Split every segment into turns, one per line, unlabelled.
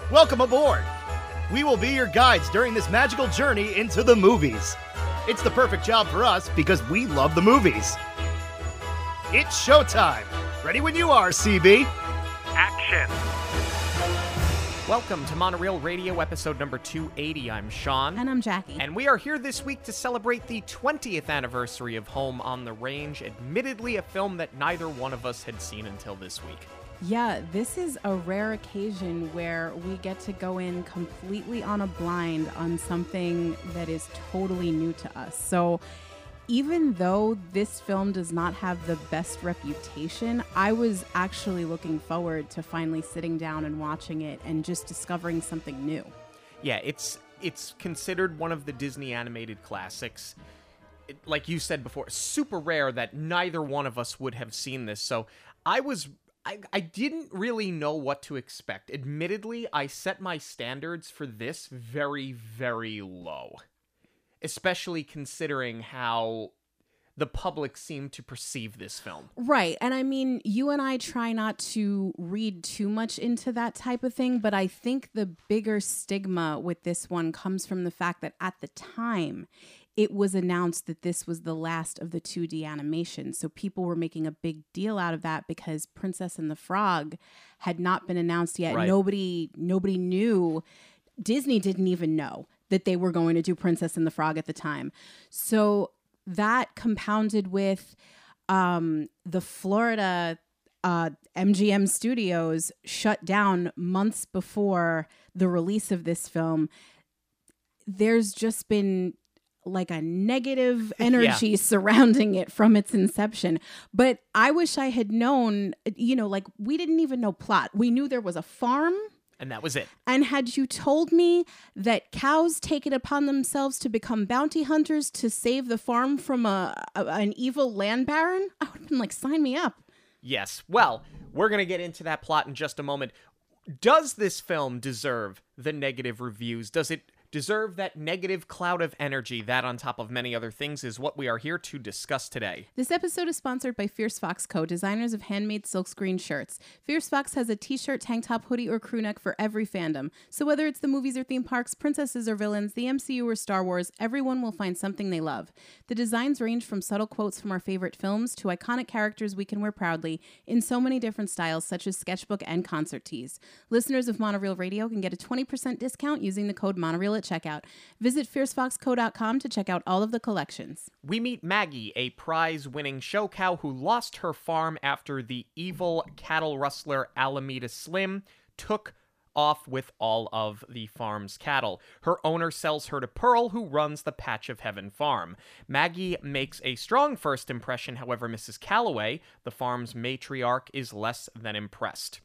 Welcome aboard! We will be your guides during this magical journey into the movies. It's the perfect job for us because we love the movies. It's showtime! Ready when you are, CB!
Action!
Welcome to Monorail Radio episode number 280. I'm Sean.
And I'm Jackie.
And we are here this week to celebrate the 20th anniversary of Home on the Range, admittedly a film that neither one of us had seen until this week.
Yeah, this is a rare occasion where we get to go in completely on a blind on something that is totally new to us. So even though this film does not have the best reputation, I was actually looking forward to finally sitting down and watching it and just discovering something new.
Yeah, it's considered one of the Disney animated classics. Like you said before, super rare that neither one of us would have seen this. So I didn't really know what to expect. Admittedly, I set my standards for this very, very low. Especially considering how the public seemed to perceive this film.
Right. And I mean, you and I try not to read too much into that type of thing, but I think the bigger stigma with this one comes from the fact that at the time, it was announced that this was the last of the 2D animations. So people were making a big deal out of that because Princess and the Frog had not been announced yet.
Right.
Nobody knew. Disney didn't even know that they were going to do Princess and the Frog at the time. So that compounded with the Florida MGM studios shut down months before the release of this film. There's just been like a negative energy surrounding it from its inception. But I wish I had known, like we didn't even know plot. We knew there was a farm.
And that was it.
And had you told me that cows take it upon themselves to become bounty hunters to save the farm from an evil land baron, I would have been like, sign me up.
Yes. Well, we're going to get into that plot in just a moment. Does this film deserve the negative reviews? Does it deserve that negative cloud of energy? That, on top of many other things, is what we are here to discuss today.
This episode is sponsored by Fierce Fox Co., designers of handmade silkscreen shirts. Fierce Fox has a t-shirt, tank top, hoodie, or crew neck for every fandom. So whether it's the movies or theme parks, princesses or villains, the MCU or Star Wars, everyone will find something they love. The designs range from subtle quotes from our favorite films to iconic characters we can wear proudly in so many different styles, such as sketchbook and concert tees. Listeners of Monorail Radio can get a 20% discount using the code Monorail at checkout. Visit fiercefoxco.com to check out all of the collections.
We meet Maggie, a prize-winning show cow who lost her farm after the evil cattle rustler Alameda Slim took off with all of the farm's cattle. Her owner sells her to Pearl, who runs the Patch of Heaven farm. Maggie makes a strong first impression, however, Mrs. Calloway, the farm's matriarch, is less than impressed.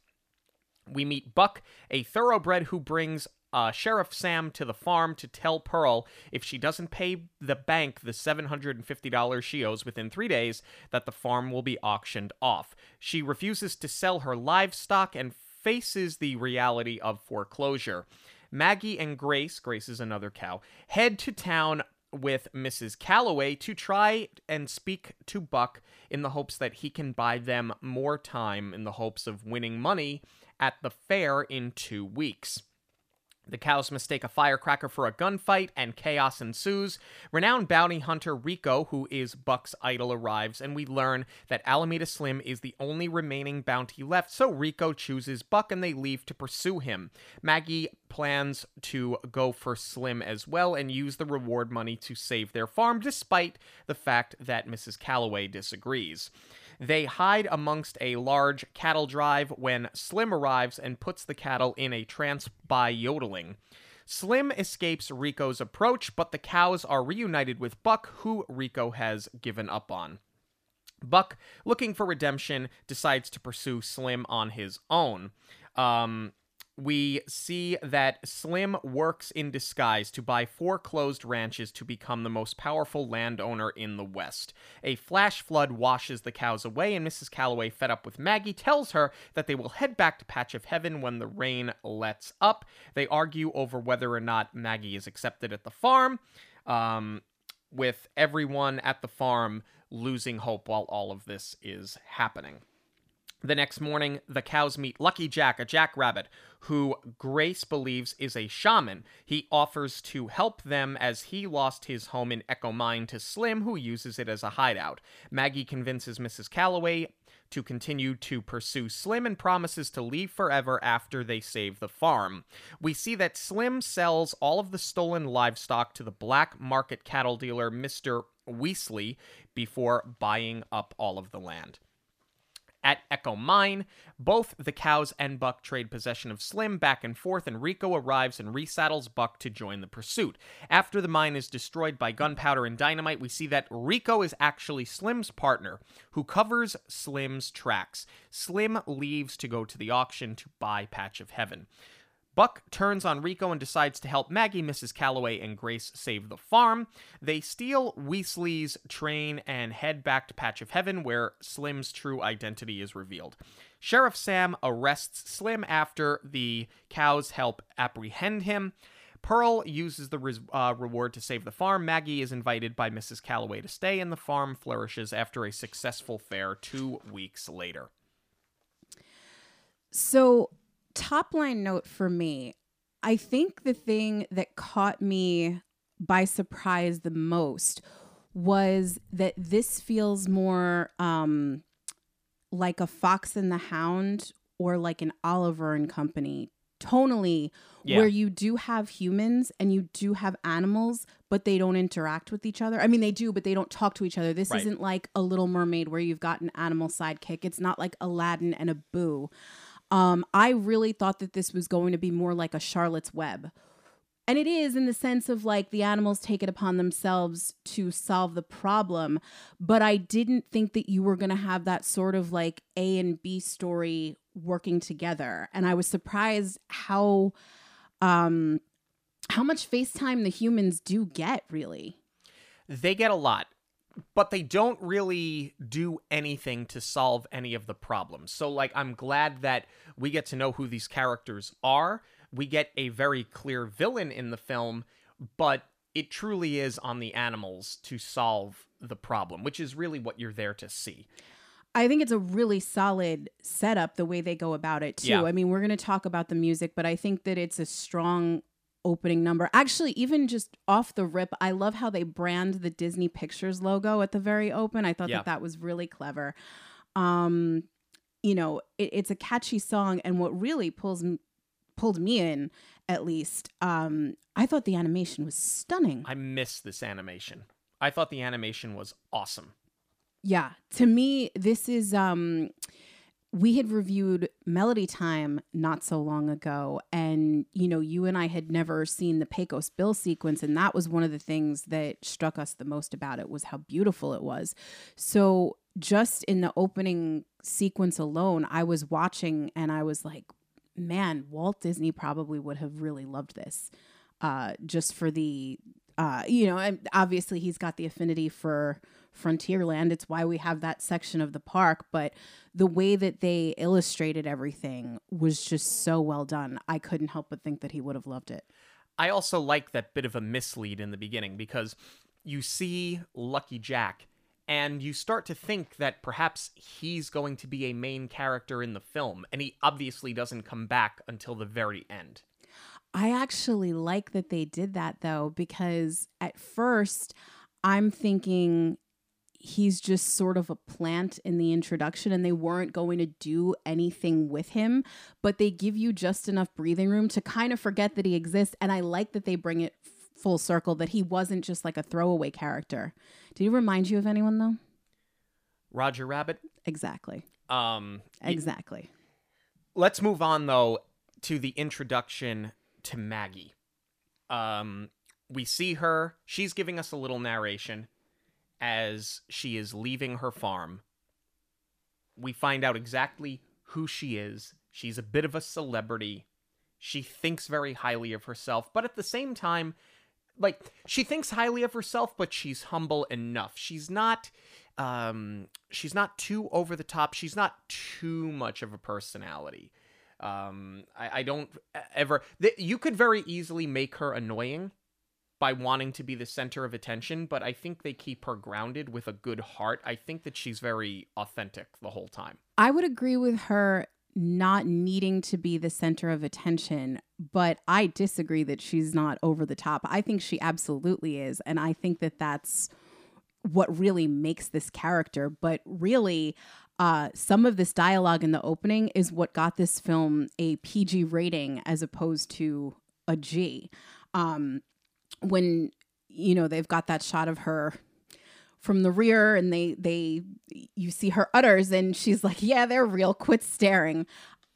We meet Buck, a thoroughbred who brings Sheriff Sam to the farm to tell Pearl if she doesn't pay the bank the $750 she owes within 3 days, that the farm will be auctioned off. She refuses to sell her livestock and faces the reality of foreclosure. Maggie and Grace is another cow, head to town with Mrs. Calloway to try and speak to Buck in the hopes that he can buy them more time in the hopes of winning money at the fair in 2 weeks. The cows mistake a firecracker for a gunfight, and chaos ensues. Renowned bounty hunter Rico, who is Buck's idol, arrives, and we learn that Alameda Slim is the only remaining bounty left, so Rico chooses Buck and they leave to pursue him. Maggie plans to go for Slim as well and use the reward money to save their farm, despite the fact that Mrs. Calloway disagrees. They hide amongst a large cattle drive when Slim arrives and puts the cattle in a trance by yodeling. Slim escapes Rico's approach, but the cows are reunited with Buck, who Rico has given up on. Buck, looking for redemption, decides to pursue Slim on his own. We see that Slim works in disguise to buy foreclosed ranches to become the most powerful landowner in the West. A flash flood washes the cows away, and Mrs. Calloway, fed up with Maggie, tells her that they will head back to Patch of Heaven when the rain lets up. They argue over whether or not Maggie is accepted at the farm, with everyone at the farm losing hope while all of this is happening. The next morning, the cows meet Lucky Jack, a jackrabbit, who Grace believes is a shaman. He offers to help them as he lost his home in Echo Mine to Slim, who uses it as a hideout. Maggie convinces Mrs. Calloway to continue to pursue Slim and promises to leave forever after they save the farm. We see that Slim sells all of the stolen livestock to the black market cattle dealer, Mr. Weasley, before buying up all of the land. At Echo Mine, both the cows and Buck trade possession of Slim back and forth, and Rico arrives and resaddles Buck to join the pursuit. After the mine is destroyed by gunpowder and dynamite, we see that Rico is actually Slim's partner, who covers Slim's tracks. Slim leaves to go to the auction to buy Patch of Heaven. Buck turns on Rico and decides to help Maggie, Mrs. Calloway, and Grace save the farm. They steal Weasley's train and head back to Patch of Heaven, where Slim's true identity is revealed. Sheriff Sam arrests Slim after the cows help apprehend him. Pearl uses the reward to save the farm. Maggie is invited by Mrs. Calloway to stay, and the farm flourishes after a successful fair 2 weeks later.
So, top line note for me, I think the thing that caught me by surprise the most was that this feels more like a Fox and the Hound or like an Oliver and Company tonally, where you do have humans and you do have animals, but they don't interact with each other. I mean, they do, but they don't talk to each other. This isn't like a Little Mermaid where you've got an animal sidekick. It's not like Aladdin and a Boo. I really thought that this was going to be more like a Charlotte's Web. And it is, in the sense of like the animals take it upon themselves to solve the problem. But I didn't think that you were going to have that sort of like A and B story working together. And I was surprised how much FaceTime the humans do get, really.
They get a lot, but they don't really do anything to solve any of the problems. So, like, I'm glad that we get to know who these characters are. We get a very clear villain in the film, but it truly is on the animals to solve the problem, which is really what you're there to see.
I think it's a really solid setup, the way they go about it, too.
Yeah.
I mean, we're going to talk about the music, but I think that it's a strong opening number. Actually, even just off the rip, I love how they brand the Disney Pictures logo at the very open. I thought that was really clever. You know, it's a catchy song, and what really pulled me in, at least, I thought the animation was stunning.
I miss this animation. I thought the animation was awesome.
Yeah, to me, this is we had reviewed Melody Time not so long ago, and you know, you and I had never seen the Pecos Bill sequence, and that was one of the things that struck us the most about it, was how beautiful it was. So just in the opening sequence alone, I was watching and I was like, man, Walt Disney probably would have really loved this, just for the you know, and obviously he's got the affinity for Frontierland. It's why we have that section of the park, but the way that they illustrated everything was just so well done. I couldn't help but think that he would have loved it.
I also like that bit of a mislead in the beginning, because you see Lucky Jack and you start to think that perhaps he's going to be a main character in the film, and he obviously doesn't come back until the very end.
I actually like that they did that, though, because at first I'm thinking he's just sort of a plant in the introduction and they weren't going to do anything with him, but they give you just enough breathing room to kind of forget that he exists. And I like that they bring it full circle, that he wasn't just like a throwaway character. Did he remind you of anyone, though?
Roger Rabbit?
Exactly.
Exactly. Let's move on, though, to the introduction to Maggie. We see her. She's giving us a little narration as she is leaving her farm. We find out exactly who she is. She's a bit of a celebrity. She thinks very highly of herself, but at the same time, like, she thinks highly of herself, but she's humble enough. She's not too over the top. She's not too much of a personality. I don't ever... You could very easily make her annoying, by wanting to be the center of attention, but I think they keep her grounded with a good heart. I think that she's very authentic the whole time.
I would agree with her not needing to be the center of attention, but I disagree that she's not over the top. I think she absolutely is. And I think that that's what really makes this character. But really, some of this dialogue in the opening is what got this film a PG rating as opposed to a G. When, you know, they've got that shot of her from the rear and you see her udders and she's like, yeah, they're real, quit staring.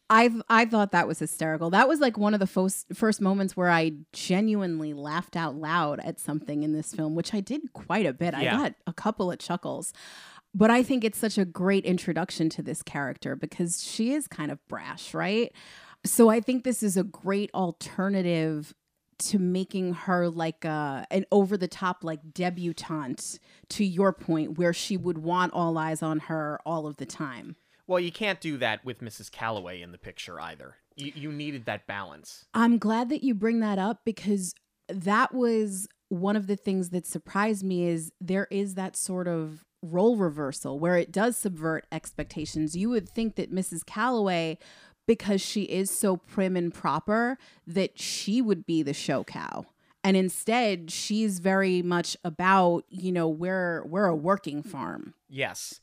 I thought that was hysterical. That was like one of the first moments where I genuinely laughed out loud at something in this film, which I did quite a bit.
Yeah.
I got a couple of chuckles. But I think it's such a great introduction to this character because she is kind of brash, right? So I think this is a great alternative to making her like an over-the-top like debutante, to your point, where she would want all eyes on her all of the time.
Well, you can't do that with Mrs. Calloway in the picture either. You needed that balance.
I'm glad that you bring that up because that was one of the things that surprised me is there is that sort of role reversal where it does subvert expectations. You would think that Mrs. Calloway, because she is so prim and proper, that she would be the show cow. And instead, she's very much about, you know, we're a working farm.
Yes.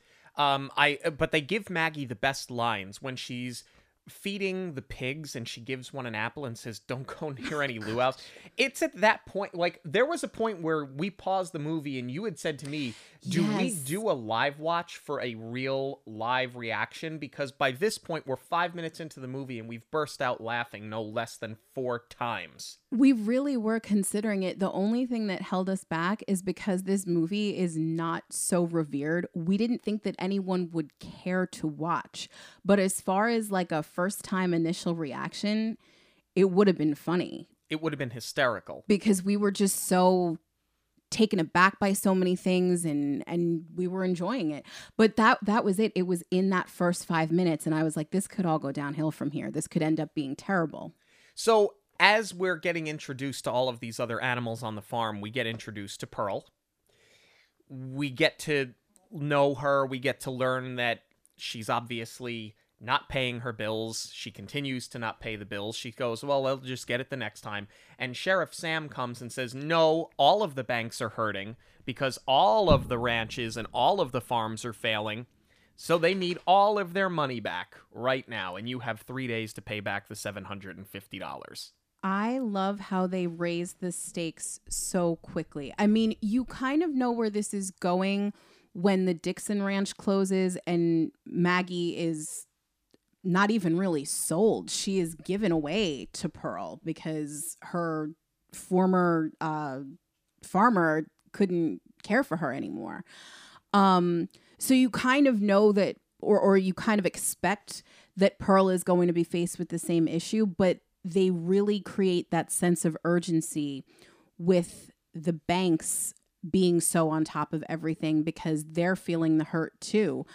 But they give Maggie the best lines when she's feeding the pigs and she gives one an apple and says, don't go near any luau's. It's at that point, like, there was a point where we paused the movie and you had said to me, do we do a live watch for a real live reaction? Because by this point, we're 5 minutes into the movie and we've burst out laughing no less than 4 times.
We really were considering it. The only thing that held us back is because this movie is not so revered. We didn't think that anyone would care to watch. But as far as like a first time initial reaction, it would have been funny.
It would have been hysterical.
Because we were just so taken aback by so many things and we were enjoying it. But that was it. It was in that first 5 minutes. And I was like, this could all go downhill from here. This could end up being terrible.
So as we're getting introduced to all of these other animals on the farm, we get introduced to Pearl. We get to know her. We get to learn that she's obviously not paying her bills. She continues to not pay the bills. She goes, well, I'll just get it the next time. And Sheriff Sam comes and says, no, all of the banks are hurting because all of the ranches and all of the farms are failing. So they need all of their money back right now. And you have 3 days to pay back the $750.
I love how they raise the stakes so quickly. I mean, you kind of know where this is going when the Dixon Ranch closes and Maggie is not even really sold. She is given away to Pearl because her former farmer couldn't care for her anymore. So you kind of know that, or you kind of expect that Pearl is going to be faced with the same issue, but they really create that sense of urgency with the banks being so on top of everything because they're feeling the hurt too.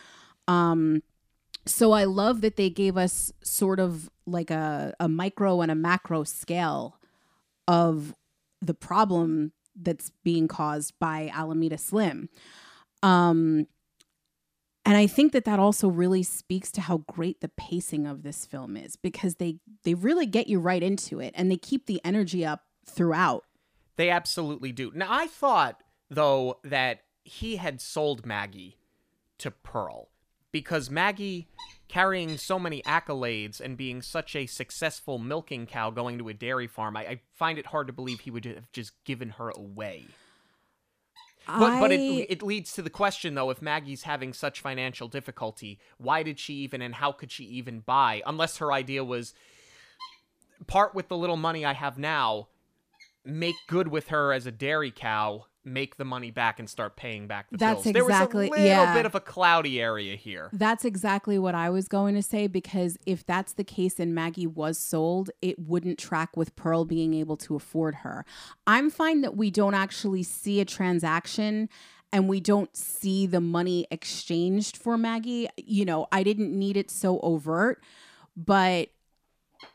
So I love that they gave us sort of like a micro and a macro scale of the problem that's being caused by Alameda Slim. And I think that also really speaks to how great the pacing of this film is because they really get you right into it and they keep the energy up throughout.
They absolutely do. Now, I thought, though, that he had sold Maggie to Pearl because Maggie, carrying so many accolades and being such a successful milking cow going to a dairy farm, I find it hard to believe he would have just given her away. But it leads to the question, though, if Maggie's having such financial difficulty, why did she even and how could she even buy? Unless her idea was part with the little money I have now, make good with her as a dairy cow, make the money back and start paying back the bills. There was a little bit of a cloudy area here.
That's exactly what I was going to say, because if that's the case and Maggie was sold, it wouldn't track with Pearl being able to afford her. I'm fine that we don't actually see a transaction and we don't see the money exchanged for Maggie. You know, I didn't need it so overt, but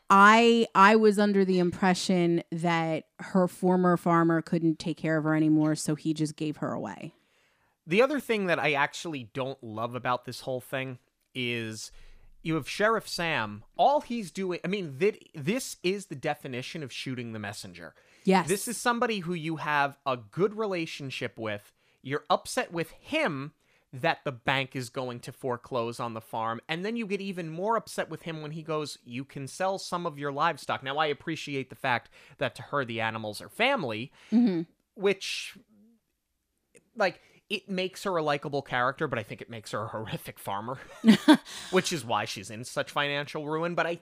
I was under the impression that her former farmer couldn't take care of her anymore, so he just gave her away.
The other thing that I actually don't love about this whole thing is you have Sheriff Sam. All he's doing, I mean, this is the definition of shooting the messenger.
Yes.
This is somebody who you have a good relationship with. You're upset with him that the bank is going to foreclose on the farm. And then you get even more upset with him when he goes, you can sell some of your livestock. Now, I appreciate the fact that to her, the animals are family, which, like, it makes her a likable character, but I think it makes her a horrific farmer, which is why she's in such financial ruin. But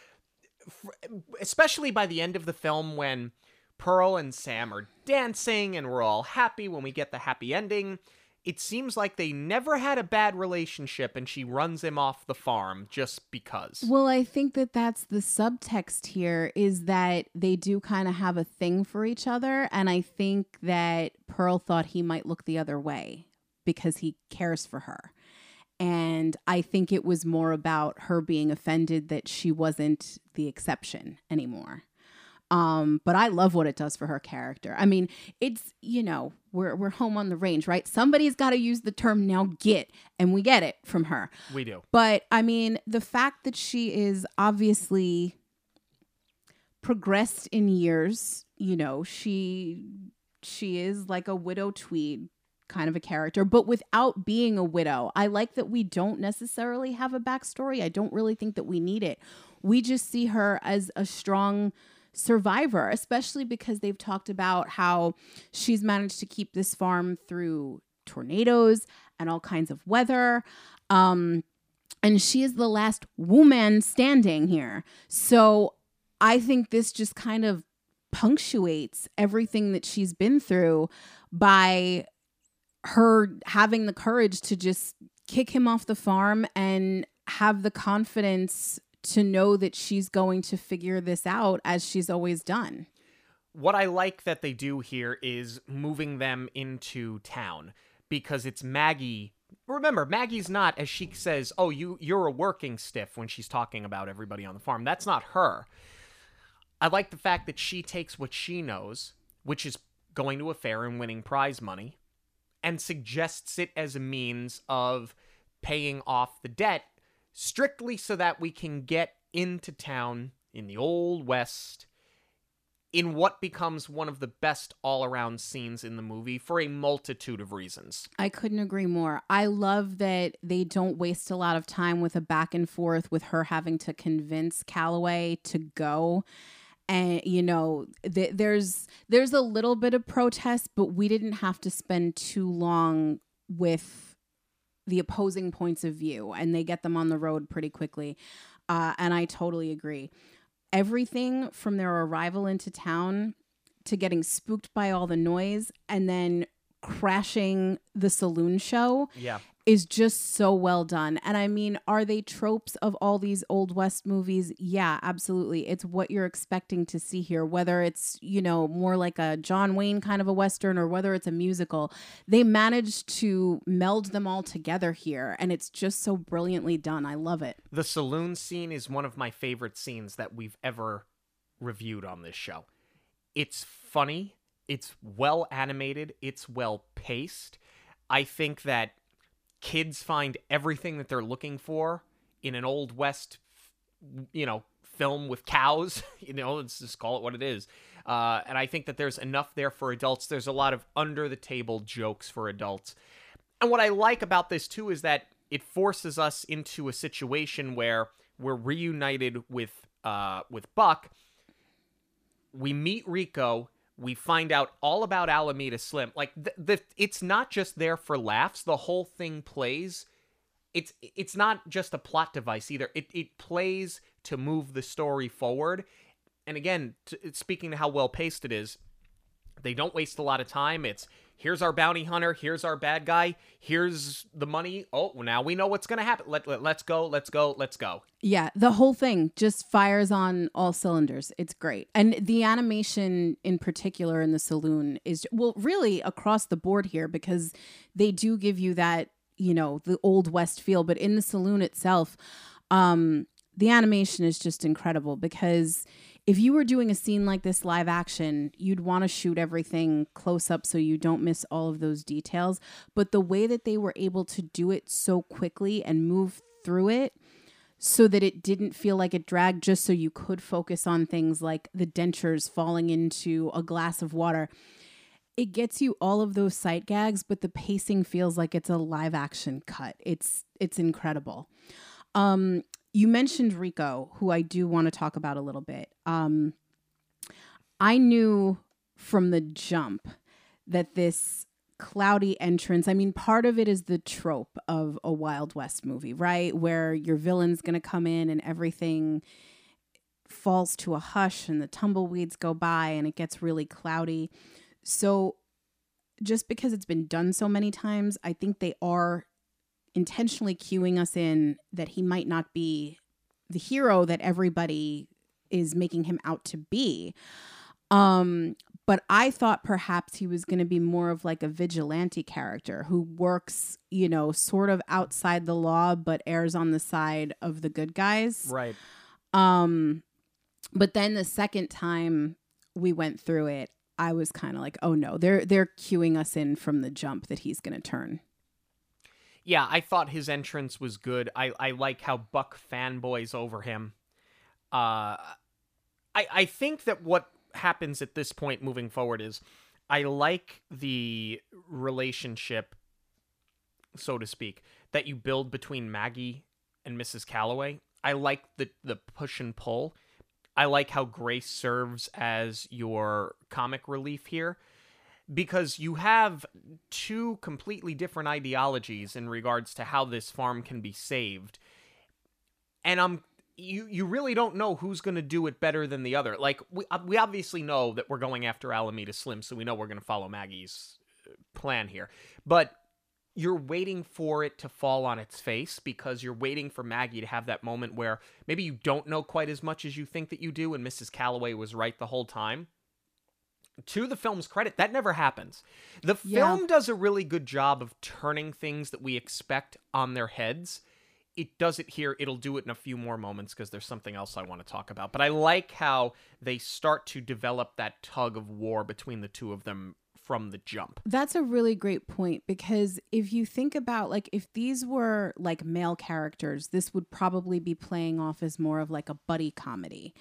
especially by the end of the film, when Pearl and Sam are dancing and we're all happy when we get the happy ending, it seems like they never had a bad relationship and she runs him off the farm just because.
Well, I think that that's the subtext here, is that they do kind of have a thing for each other. And I think that Pearl thought he might look the other way because he cares for her. And I think it was more about her being offended that she wasn't the exception anymore. But I love what it does for her character. I mean, it's, you know, we're home on the range, right? Somebody's got to use the term now get, and we get it from her.
We do.
But I mean, the fact that she is obviously progressed in years, you know, she is like a widow Tweed kind of a character, but without being a widow. I like that we don't necessarily have a backstory. I don't really think that we need it. We just see her as a strong survivor, especially because they've talked about how she's managed to keep this farm through tornadoes and all kinds of weather. And she is the last woman standing here. So I think this just kind of punctuates everything that she's been through by her having the courage to just kick him off the farm and have the confidence to know that she's going to figure this out as she's always done.
What I like that they do here is moving them into town, because it's Maggie. Remember, Maggie's not, as she says, oh, you're a working stiff when she's talking about everybody on the farm. That's not her. I like the fact that she takes what she knows, which is going to a fair and winning prize money, and suggests it as a means of paying off the debt, strictly so that we can get into town in the Old West in what becomes one of the best all-around scenes in the movie for a multitude of reasons.
I couldn't agree more. I love that they don't waste a lot of time with a back and forth with her having to convince Calloway to go. And, you know, there's a little bit of protest, but we didn't have to spend too long with the opposing points of view, and they get them on the road pretty quickly. And I totally agree. Everything from their arrival into town to getting spooked by all the noise and then crashing the saloon show is just so well done. And I mean, are they tropes of all these Old West movies? Yeah, absolutely. It's what you're expecting to see here, whether it's, you know, more like a John Wayne kind of a Western or whether it's a musical. They managed to meld them all together here, and it's just so brilliantly done. I love it.
The saloon scene is one of my favorite scenes that we've ever reviewed on this show. It's funny. It's well animated. It's well paced. I think that kids find everything that they're looking for in an Old West, you know, film with cows. You know, let's just call it what it is. And I think that there's enough there for adults. There's a lot of under-the-table jokes for adults. And what I like about this, too, is that it forces us into a situation where we're reunited with Buck. We meet Rico. We find out all about Alameda Slim. Like, it's not just there for laughs. The whole thing plays. It's not just a plot device either. It plays to move the story forward. And again, speaking to how well paced it is, they don't waste a lot of time. It's, here's our bounty hunter. Here's our bad guy. Here's the money. Oh, now we know what's going to happen. Let's go.
Yeah, the whole thing just fires on all cylinders. It's great. And the animation in particular in the saloon is, well, really across the board here, because they do give you that, you know, the Old West feel. But in the saloon itself, the animation is just incredible because if you were doing a scene like this live action, you'd want to shoot everything close up so you don't miss all of those details. But the way that they were able to do it so quickly and move through it so that it didn't feel like it dragged, just so you could focus on things like the dentures falling into a glass of water. It gets you all of those sight gags, but the pacing feels like it's a live action cut. It's incredible. You mentioned Rico, who I do want to talk about a little bit. I knew from the jump that this cloudy entrance, I mean, part of it is the trope of a Wild West movie, right? Where your villain's going to come in and everything falls to a hush and the tumbleweeds go by and it gets really cloudy. So just because it's been done so many times, I think they are intentionally cueing us in that he might not be the hero that everybody is making him out to be. But I thought perhaps he was going to be more of like a vigilante character who works, you know, sort of outside the law, but errs on the side of the good guys.
Right.
But then the second time we went through it, I was kind of like, oh no, they're cueing us in from the jump that he's going to turn.
Yeah, I thought his entrance was good. I like how Buck fanboys over him. I think that what happens at this point moving forward is I like the relationship, so to speak, that you build between Maggie and Mrs. Calloway. I like the push and pull. I like how Grace serves as your comic relief here, because you have two completely different ideologies in regards to how this farm can be saved. And you really don't know who's going to do it better than the other. Like, we obviously know that we're going after Alameda Slim, so we know we're going to follow Maggie's plan here. But you're waiting for it to fall on its face because you're waiting for Maggie to have that moment where maybe you don't know quite as much as you think that you do, and Mrs. Calloway was right the whole time. To the film's credit, that never happens. The film does a really good job of turning things that we expect on their heads. It does it here. It'll do it in a few more moments because there's something else I want to talk about. But I like how they start to develop that tug of war between the two of them from the jump.
That's a really great point, because if you think about, like, if these were like male characters, this would probably be playing off as more of like a buddy comedy.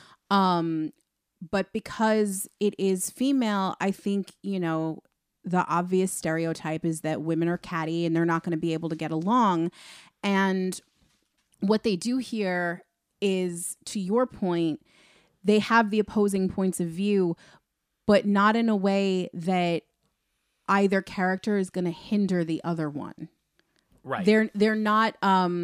But because it is female, I think, you know, the obvious stereotype is that women are catty and they're not going to be able to get along. And what they do here is, to your point, they have the opposing points of view, but not in a way that either character is going to hinder the other one.
Right.
They're not,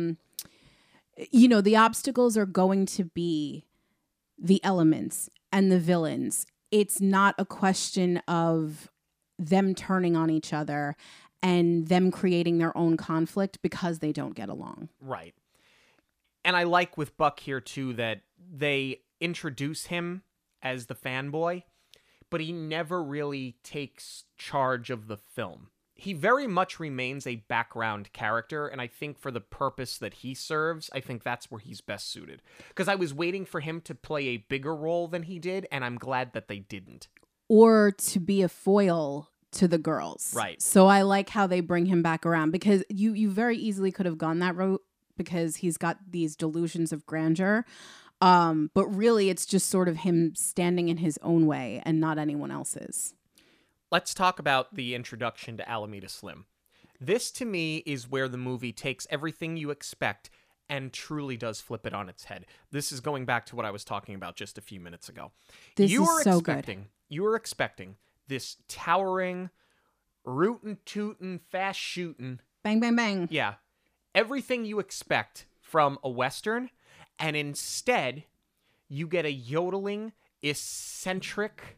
you know, the obstacles are going to be the elements and the villains. It's not a question of them turning on each other and them creating their own conflict because they don't get along.
Right. And I like with Buck here, too, that they introduce him as the fanboy, but he never really takes charge of the film. He very much remains a background character, and I think for the purpose that he serves, I think that's where he's best suited. Because I was waiting for him to play a bigger role than he did, and I'm glad that they didn't.
Or to be a foil to the girls.
Right.
So I like how they bring him back around, because you very easily could have gone that route because he's got these delusions of grandeur. But really, it's just sort of him standing in his own way and not anyone else's.
Let's talk about the introduction to Alameda Slim. This, to me, is where the movie takes everything you expect and truly does flip it on its head. This is going back to what I was talking about just a few minutes ago.
This is so good.
You were expecting this towering, rootin' tootin', fast shooting.
Bang, bang, bang.
Yeah. Everything you expect from a Western, and instead, you get a yodeling, eccentric,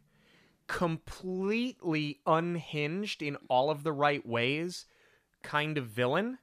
completely unhinged in all of the right ways kind of villain.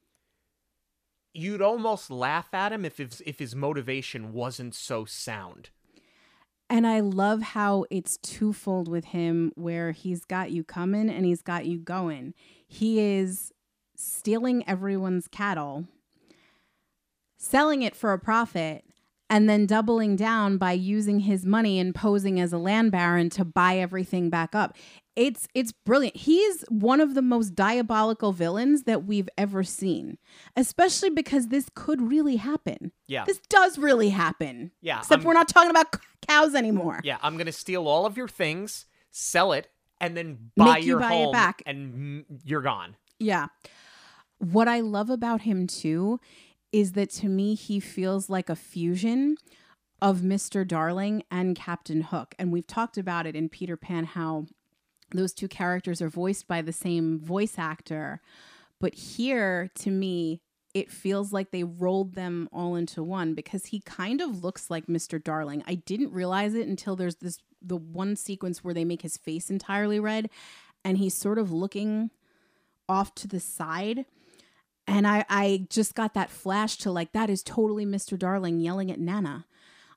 You'd almost laugh at him if his motivation wasn't so sound.
And I love how it's twofold with him, where he's got you coming and he's got you going. He is stealing everyone's cattle, selling it for a profit, and then doubling down by using his money and posing as a land baron to buy everything back up. It's brilliant. He's one of the most diabolical villains that we've ever seen, especially because this could really happen.
Yeah.
This does really happen.
Yeah.
Except we're not talking about cows anymore.
Yeah, I'm going to steal all of your things, sell it, and then buy your home
it back.
And you're gone.
Yeah. What I love about him too is that to me, he feels like a fusion of Mr. Darling and Captain Hook. And we've talked about it in Peter Pan, how those two characters are voiced by the same voice actor. But here, to me, it feels like they rolled them all into one because he kind of looks like Mr. Darling. I didn't realize it until there's the one sequence where they make his face entirely red and he's sort of looking off to the side. And I just got that flash to like, that is totally Mr. Darling yelling at Nana.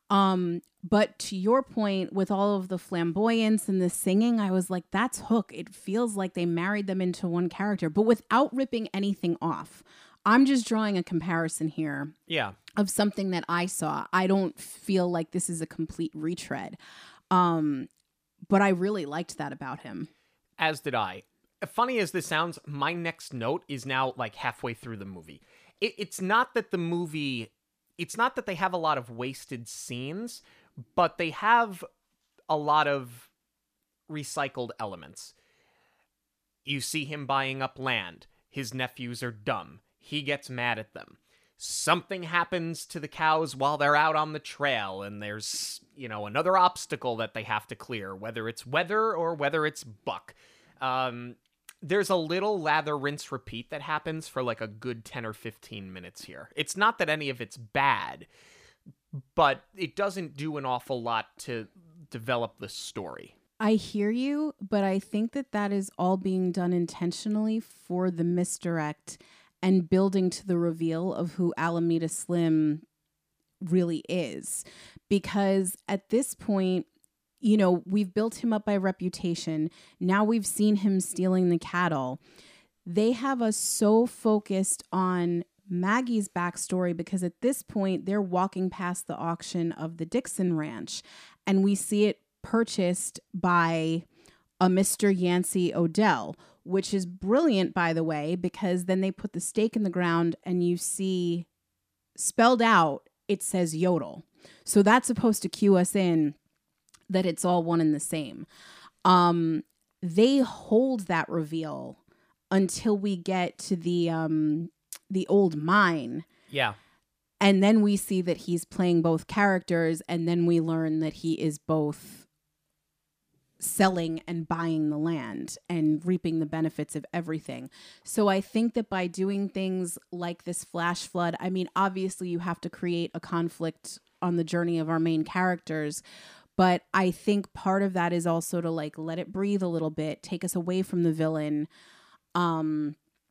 But to your point, with all of the flamboyance and the singing, I was like, that's Hook. It feels like they married them into one character, but without ripping anything off. I'm just drawing a comparison here.
Yeah.
Of something that I saw. I don't feel like this is a complete retread. But I really liked that about him.
As did I. Funny as this sounds, my next note is now like halfway through the movie. It's not that they have a lot of wasted scenes, but they have a lot of recycled elements. You see him buying up land. His nephews are dumb. He gets mad at them. Something happens to the cows while they're out on the trail, and there's, another obstacle that they have to clear, whether it's weather or whether it's Buck. There's a little lather, rinse, repeat that happens for like a good 10 or 15 minutes here. It's not that any of it's bad, but it doesn't do an awful lot to develop the story.
I hear you, but I think that is all being done intentionally for the misdirect and building to the reveal of who Alameda Slim really is. Because at this point, we've built him up by reputation. Now we've seen him stealing the cattle. They have us so focused on Maggie's backstory because at this point they're walking past the auction of the Dixon Ranch and we see it purchased by a Mr. Yancey Odell, which is brilliant, by the way, because then they put the stake in the ground and you see spelled out, it says Yodel. So that's supposed to cue us in that it's all one and the same. They hold that reveal until we get to the old mine.
Yeah.
And then we see that he's playing both characters, and then we learn that he is both selling and buying the land and reaping the benefits of everything. So I think that by doing things like this flash flood, I mean, obviously you have to create a conflict on the journey of our main characters, but I think part of that is also to like let it breathe a little bit, take us away from the villain, and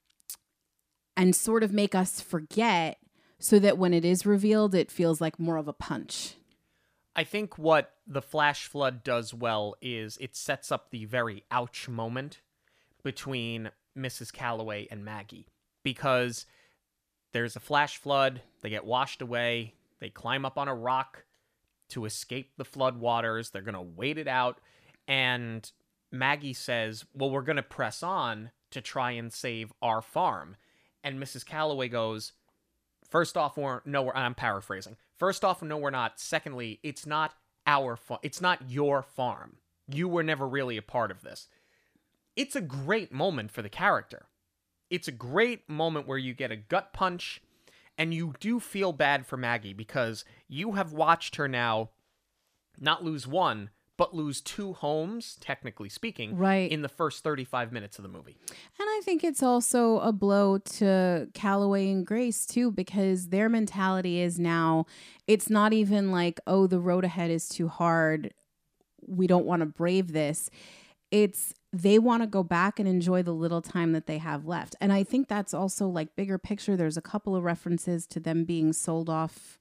sort of make us forget so that when it is revealed, it feels like more of a punch.
I think what the flash flood does well is it sets up the very ouch moment between Mrs. Calloway and Maggie, because there's a flash flood, they get washed away, they climb up on a rock to escape the flood waters, they're going to wait it out, and Maggie says, well, we're going to press on to try and save our farm. And Mrs. Calloway goes, first off, I'm paraphrasing. First off, no, we're not. Secondly, it's not it's not your farm. You were never really a part of this. It's a great moment for the character. It's a great moment where you get a gut punch, and you do feel bad for Maggie because you have watched her now not lose one, but lose two homes, technically speaking,
right,
in the first 35 minutes of the movie.
And I think it's also a blow to Calloway and Grace, too, because their mentality is now, it's not even like, oh, the road ahead is too hard, we don't want to brave this. It's they want to go back and enjoy the little time that they have left. And I think that's also like bigger picture. There's a couple of references to them being sold off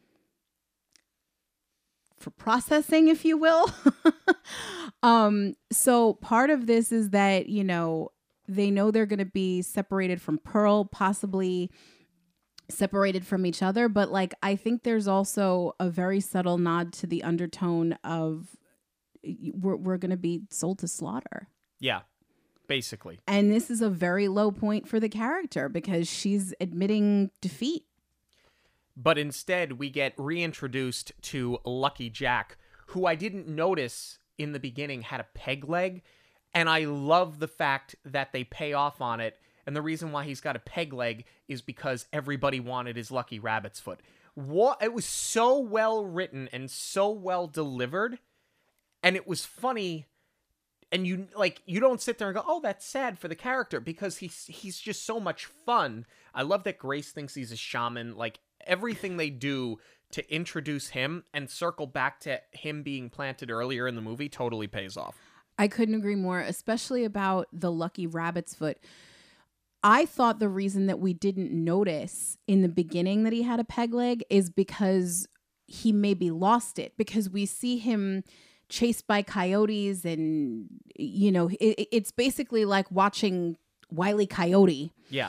for processing, if you will. So part of this is that, they know they're going to be separated from Pearl, possibly separated from each other. But like, I think there's also a very subtle nod to the undertone of we're going to be sold to slaughter.
Yeah, basically.
And this is a very low point for the character because she's admitting defeat.
But instead, we get reintroduced to Lucky Jack, who I didn't notice in the beginning had a peg leg. And I love the fact that they pay off on it. And the reason why he's got a peg leg is because everybody wanted his lucky rabbit's foot. What? It was so well written and so well delivered. And it was funny. And you don't sit there and go, oh, that's sad for the character, because he's just so much fun. I love that Grace thinks he's a shaman. Like, everything they do to introduce him and circle back to him being planted earlier in the movie totally pays off.
I couldn't agree more, especially about the lucky rabbit's foot. I thought the reason that we didn't notice in the beginning that he had a peg leg is because he maybe lost it, because we see him chased by coyotes and, you know, it's basically like watching Wile E. Coyote.
Yeah.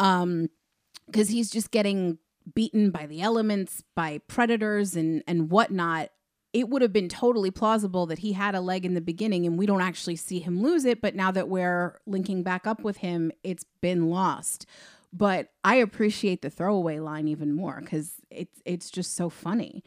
Because he's just getting beaten by the elements, by predators and whatnot. It would have been totally plausible that he had a leg in the beginning and we don't actually see him lose it. But now that we're linking back up with him, it's been lost. But I appreciate the throwaway line even more because it's just so funny.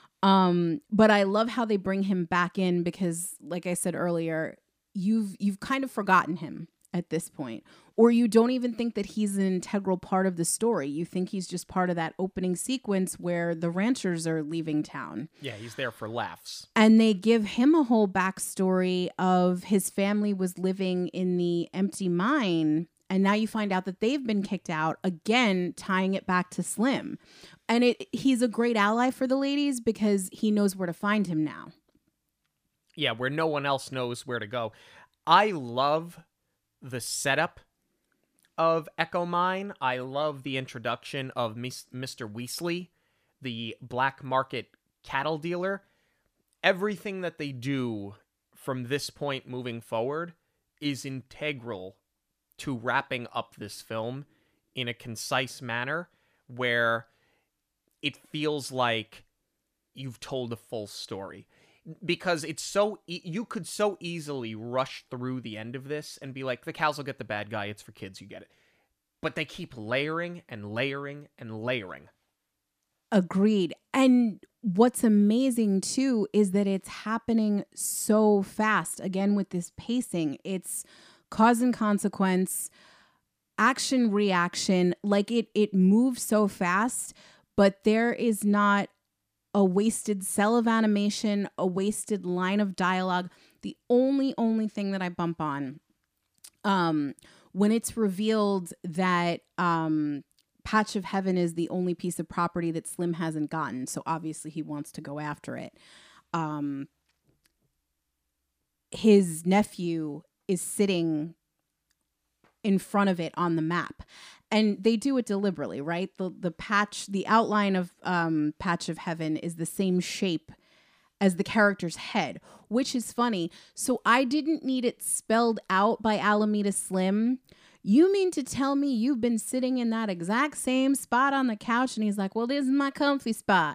But I love how they bring him back in because, like I said earlier, you've kind of forgotten him at this point, or you don't even think that he's an integral part of the story. You think he's just part of that opening sequence where the ranchers are leaving town.
Yeah, he's there for laughs.
And they give him a whole backstory of his family was living in the empty mine. And now you find out that they've been kicked out, again, tying it back to Slim. And he's a great ally for the ladies because he knows where to find him now.
Yeah, where no one else knows where to go. I love the setup of Echo Mine. I love the introduction of Mr. Weasley, the black market cattle dealer. Everything that they do from this point moving forward is integral to wrapping up this film in a concise manner where it feels like you've told a full story. Because it's so you could so easily rush through the end of this and be like, the cows will get the bad guy, it's for kids, you get it. But they keep layering and layering and layering.
Agreed. And what's amazing too is that it's happening so fast. Again, with this pacing, it's cause and consequence, action, reaction. Like it moves so fast, but there is not a wasted cell of animation, a wasted line of dialogue. The only thing that I bump on, when it's revealed that Patch of Heaven is the only piece of property that Slim hasn't gotten, so obviously he wants to go after it. His nephew is sitting in front of it on the map. And they do it deliberately, right? The outline of Patch of Heaven is the same shape as the character's head, which is funny. So I didn't need it spelled out by Alameda Slim. You mean to tell me you've been sitting in that exact same spot on the couch? And he's like, well, this is my comfy spot.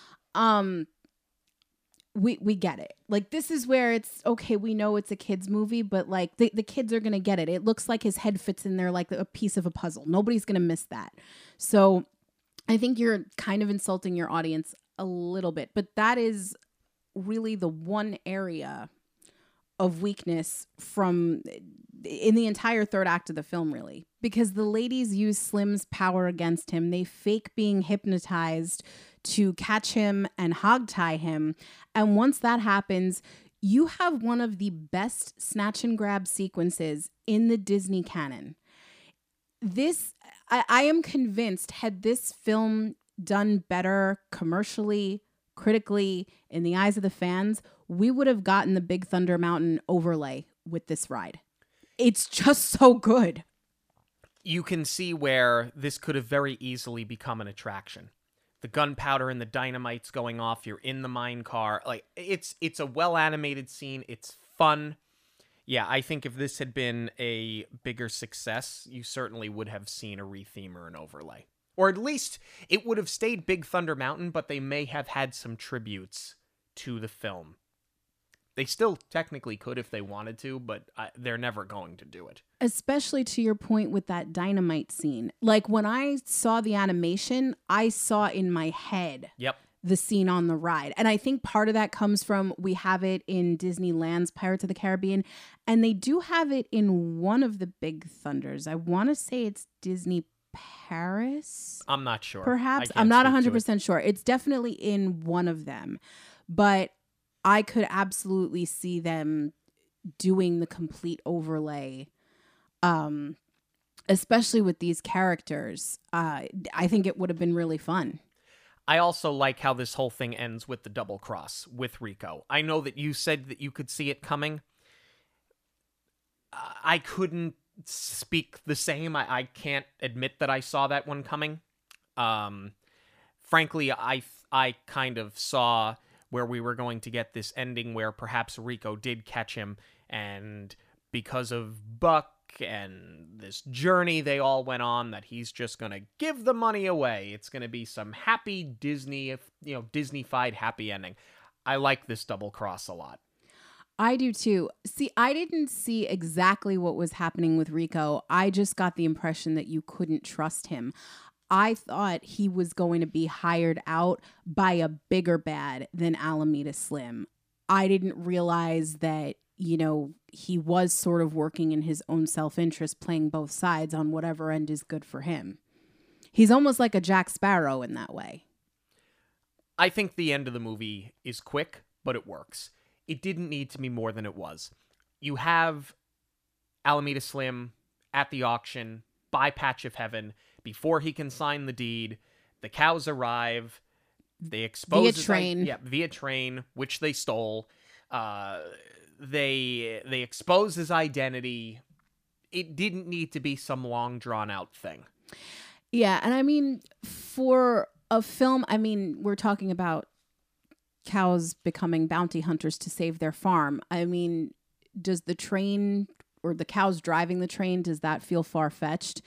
We get it. Like, this is where it's okay. We know it's a kid's movie, but like the kids are going to get it. It looks like his head fits in there like a piece of a puzzle. Nobody's going to miss that. So I think you're kind of insulting your audience a little bit, but that is really the one area of weakness in the entire third act of the film, really, because the ladies use Slim's power against him. They fake being hypnotized to catch him and hogtie him. And once that happens, you have one of the best snatch and grab sequences in the Disney canon. I am convinced, had this film done better commercially, critically, in the eyes of the fans, we would have gotten the Big Thunder Mountain overlay with this ride. It's just so good.
You can see where this could have very easily become an attraction. The gunpowder and the dynamite's going off. You're in the mine car. Like, it's a well-animated scene. It's fun. Yeah, I think if this had been a bigger success, you certainly would have seen a retheme or an overlay. Or at least it would have stayed Big Thunder Mountain, but they may have had some tributes to the film. They still technically could if they wanted to, but they're never going to do it.
Especially to your point with that dynamite scene. Like when I saw the animation, I saw in my head the scene on the ride. And I think part of that comes from we have it in Disneyland's Pirates of the Caribbean, and they do have it in one of the Big Thunders. I want to say it's Disney Paris.
I'm not sure.
Perhaps. I'm not 100% sure. It's definitely in one of them. But I could absolutely see them doing the complete overlay, especially with these characters. I think it would have been really fun.
I also like how this whole thing ends with the double cross with Rico. I know that you said that you could see it coming. I couldn't speak the same. I can't admit that I saw that one coming. Frankly, I kind of saw where we were going to get this ending where perhaps Rico did catch him, and because of Buck and this journey they all went on, that he's just going to give the money away. It's going to be some happy Disney, Disney-fied happy ending. I like this double cross a lot.
I do too. See, I didn't see exactly what was happening with Rico. I just got the impression that you couldn't trust him. I thought he was going to be hired out by a bigger bad than Alameda Slim. I didn't realize that, he was sort of working in his own self-interest, playing both sides on whatever end is good for him. He's almost like a Jack Sparrow in that way.
I think the end of the movie is quick, but it works. It didn't need to be more than it was. You have Alameda Slim at the auction, buy Patch of Heaven. Before he can sign the deed, the cows arrive. They expose via train, which they stole. They expose his identity. It didn't need to be some long drawn out thing.
Yeah, and I mean, for a film, we're talking about cows becoming bounty hunters to save their farm. I mean, does the train or the cows driving the train, does that feel far-fetched?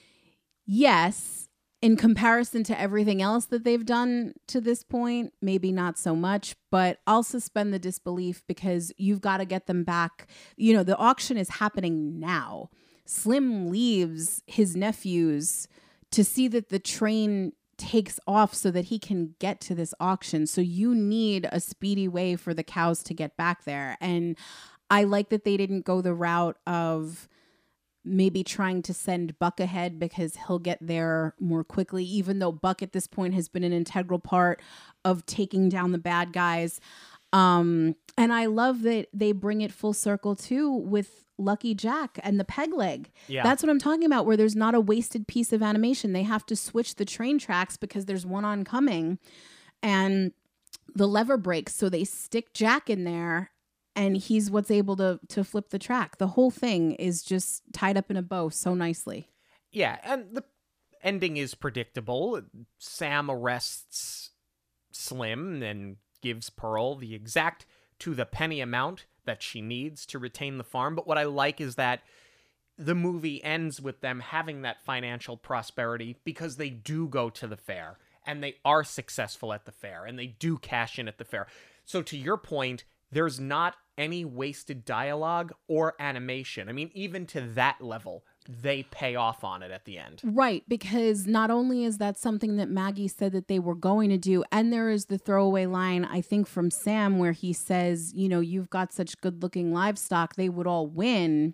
Yes, in comparison to everything else that they've done to this point, maybe not so much, but I'll suspend the disbelief because you've got to get them back. The auction is happening now. Slim leaves his nephews to see that the train takes off so that he can get to this auction. So you need a speedy way for the cows to get back there. And I like that they didn't go the route of maybe trying to send Buck ahead because he'll get there more quickly, even though Buck at this point has been an integral part of taking down the bad guys. And I love that they bring it full circle too with Lucky Jack and the peg leg. Yeah. That's what I'm talking about, where there's not a wasted piece of animation. They have to switch the train tracks because there's one oncoming and the lever breaks. So they stick Jack in there and he's what's able to flip the track. The whole thing is just tied up in a bow so nicely.
Yeah, and the ending is predictable. Sam arrests Slim and gives Pearl the exact to the penny amount that she needs to retain the farm. But what I like is that the movie ends with them having that financial prosperity because they do go to the fair and they are successful at the fair and they do cash in at the fair. So to your point, there's not any wasted dialogue or animation. I mean, even to that level, they pay off on it at the end. Right,
because not only is that something that Maggie said that they were going to do, and there is the throwaway line, I think, from Sam where he says, you've got such good-looking livestock, they would all win.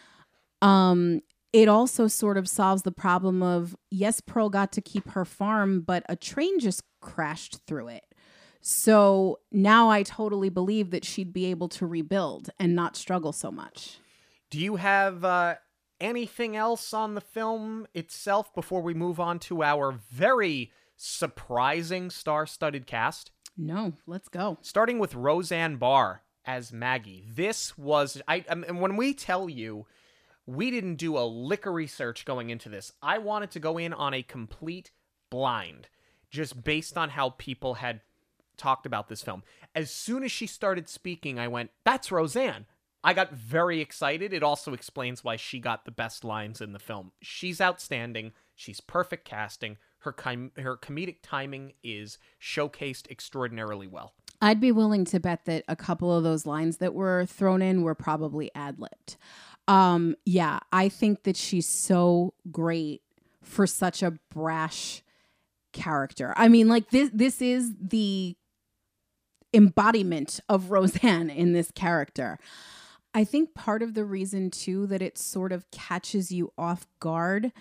It also sort of solves the problem of, yes, Pearl got to keep her farm, but a train just crashed through it. So now I totally believe that she'd be able to rebuild and not struggle so much.
Do you have anything else on the film itself before we move on to our very surprising star-studded cast?
No, let's go.
Starting with Roseanne Barr as Maggie. This was, and when we tell you, we didn't do a lick of research going into this. I wanted to go in on a complete blind, just based on how people had talked about this film. As soon as she started speaking, I went, that's Roseanne. I got very excited. It also explains why she got the best lines in the film. She's outstanding. She's perfect casting. Her comedic timing is showcased extraordinarily well.
I'd be willing to bet that a couple of those lines that were thrown in were probably ad-libbed. Yeah, I think that she's so great for such a brash character. I mean, like this is the embodiment of Roseanne in this character. I think part of the reason too that it sort of catches you off guard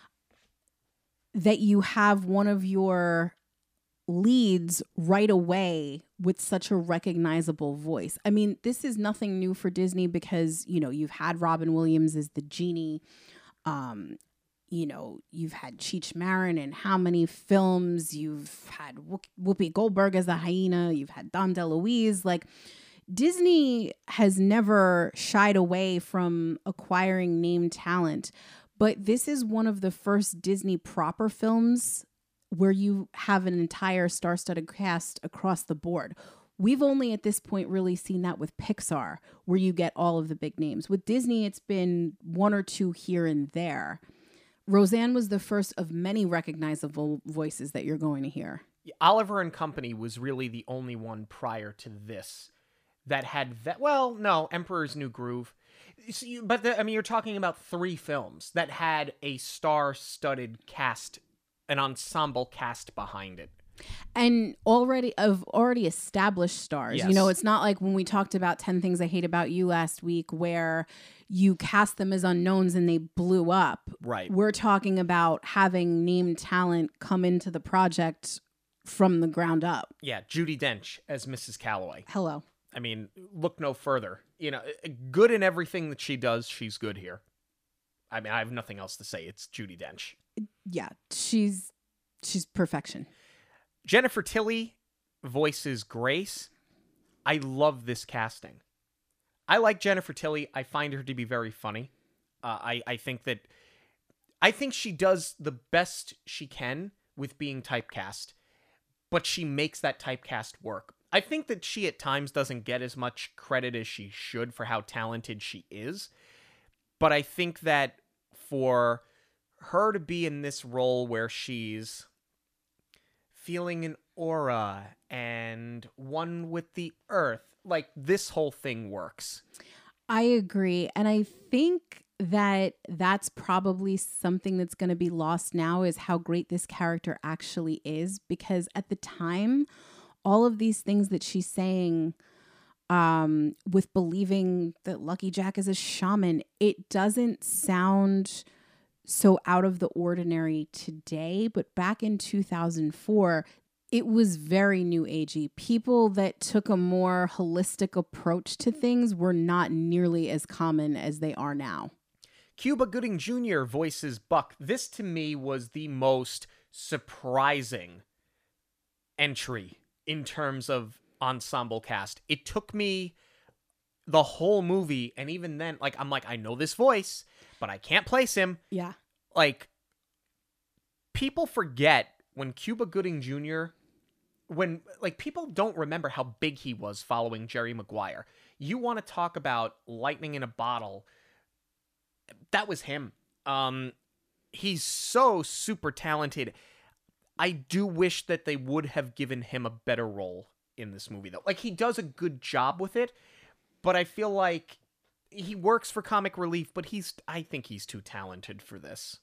that you have one of your leads right away with such a recognizable voice. I mean, this is nothing new for Disney because, you know, you've had Robin Williams as the genie. You know, you've had Cheech Marin in how many films? You've had Whoopi Goldberg as the hyena. You've had Dom DeLuise. Like, Disney has never shied away from acquiring name talent, but this is one of the first Disney proper films where you have an entire star-studded cast across the board. We've only at this point really seen that with Pixar, where you get all of the big names. With Disney, it's been one or two here and there. Roseanne was the first of many recognizable voices that you're going to hear.
Oliver and Company was really the only one prior to this that had that. Well, no, Emperor's New Groove. But you're talking about 3 films that had a star-studded cast, an ensemble cast behind it.
And already established stars.
Yes.
You know, it's not like when we talked about 10 Things I Hate About You last week where you cast them as unknowns and they blew up.
Right.
We're talking about having named talent come into the project from the ground up.
Yeah, Judi Dench as Mrs. Calloway.
Hello.
I mean, look no further. You know, good in everything that she does, she's good here. I mean, I have nothing else to say. It's Judi Dench.
Yeah, she's perfection.
Jennifer Tilly voices Grace. I love this casting. I like Jennifer Tilly. I find her to be very funny. I think she does the best she can with being typecast, but she makes that typecast work. I think that she at times doesn't get as much credit as she should for how talented she is, but I think that for her to be in this role where she's feeling an aura and one with the earth, like, this whole thing works.
I agree. And I think that that's probably something that's going to be lost now is how great this character actually is. Because at the time, all of these things that she's saying with believing that Lucky Jack is a shaman, it doesn't sound so out of the ordinary today. But back in 2004, it was very new agey. People that took a more holistic approach to things were not nearly as common as they are now.
Cuba Gooding Jr. voices Buck. This to me was the most surprising entry in terms of ensemble cast. It took me the whole movie, and even then, like, I'm like, I know this voice, but I can't place him.
Yeah.
Like, people forget when Cuba Gooding Jr., people don't remember how big he was following Jerry Maguire. You want to talk about lightning in a bottle. That was him. He's so super talented. I do wish that they would have given him a better role in this movie, though. Like, he does a good job with it, but I feel like he works for comic relief, but I think he's too talented for this.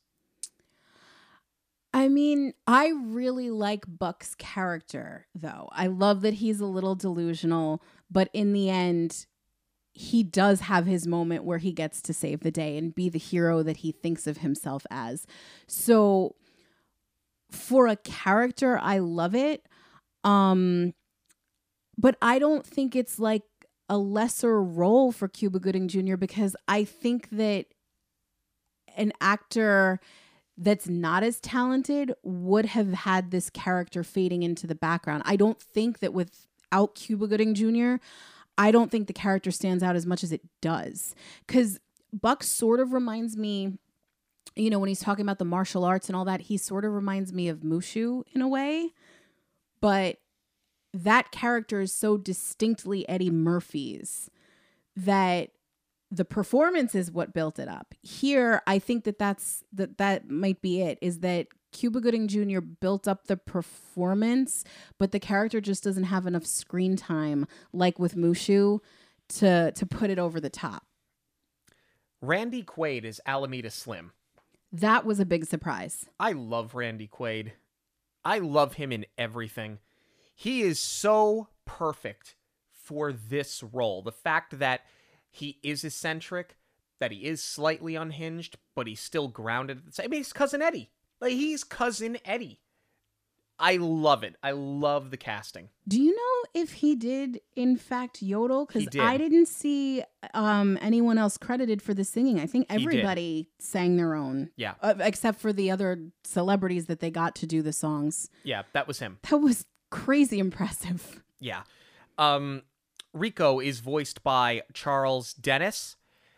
I mean, I really like Buck's character, though. I love that he's a little delusional, but in the end, he does have his moment where he gets to save the day and be the hero that he thinks of himself as. So for a character, I love it. But I don't think it's like a lesser role for Cuba Gooding Jr. because I think that an actor that's not as talented would have had this character fading into the background. I don't think that without Cuba Gooding Jr., I don't think the character stands out as much as it does. Because Buck sort of reminds me, you know, when he's talking about the martial arts and all that, he sort of reminds me of Mushu in a way. But that character is so distinctly Eddie Murphy's that the performance is what built it up. Here, I think that might be it, is that Cuba Gooding Jr. built up the performance, but the character just doesn't have enough screen time, like with Mushu, to put it over the top.
Randy Quaid is Alameda Slim.
That was a big surprise.
I love Randy Quaid. I love him in everything. He is so perfect for this role. The fact that he is eccentric, that he is slightly unhinged, but he's still grounded. I mean, he's Cousin Eddie. Like, he's Cousin Eddie. I love it. I love the casting.
Do you know if he did, in fact, yodel? Because
did.
I didn't see anyone else credited for the singing. I think everybody sang their own.
Yeah.
Except for the other celebrities that they got to do the songs.
Yeah, that was him.
That was crazy impressive.
Yeah. Rico is voiced by Charles Dennis.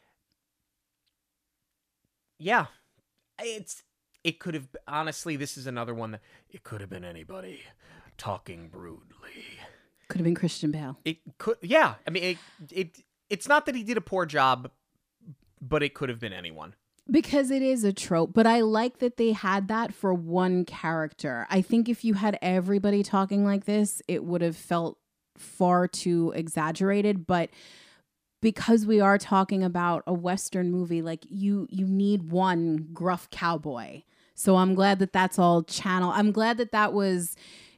Yeah. It could have, honestly, this is another one that it could have been anybody talking brutally.
Could have been Christian Bale.
It could, yeah. I mean, it's not that he did a poor job, but it could have been anyone.
Because it is a trope, but I like that they had that for one character. I think if you had everybody talking like this, it would have felt far too exaggerated, but because we are talking about a Western movie, like you need one gruff cowboy. So I'm glad that that's all channel. I'm glad that that was,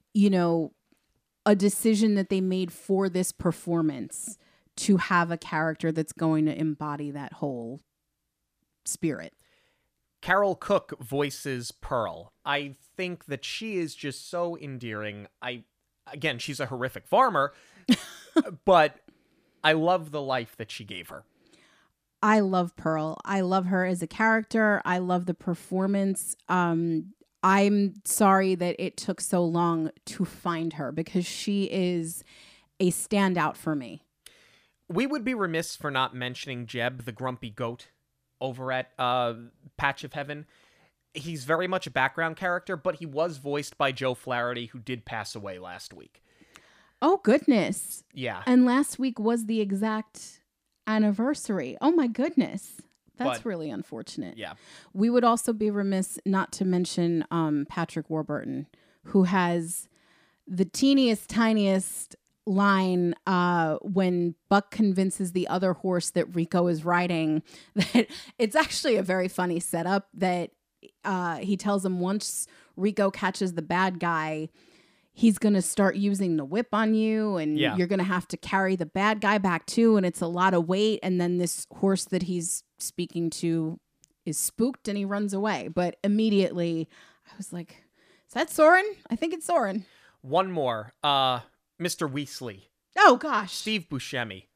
a decision that they made for this performance to have a character that's going to embody that whole spirit.
Carol Cook voices Pearl. I think that she is just so endearing. Again, she's a horrific farmer, but I love the life that she gave her.
I love Pearl. I love her as a character. I love the performance. I'm sorry that it took so long to find her because she is a standout for me.
We would be remiss for not mentioning Jeb, the grumpy goat, over at Patch of Heaven. He's very much a background character, but he was voiced by Joe Flaherty, who did pass away last week.
Oh, goodness.
Yeah.
And last week was the exact anniversary. Oh, my goodness. That's really unfortunate.
Yeah.
We would also be remiss not to mention Patrick Warburton, who has the teeniest, tiniest line when Buck convinces the other horse that Rico is riding that it's actually a very funny setup that he tells him once Rico catches the bad guy, he's going to start using the whip on you and you're going to have to carry the bad guy back too. And it's a lot of weight. And then this horse that he's speaking to is spooked and he runs away. But immediately I was like, is that Soren? I think it's Soren.
One more. Mr. Weasley.
Oh, gosh.
Steve Buscemi.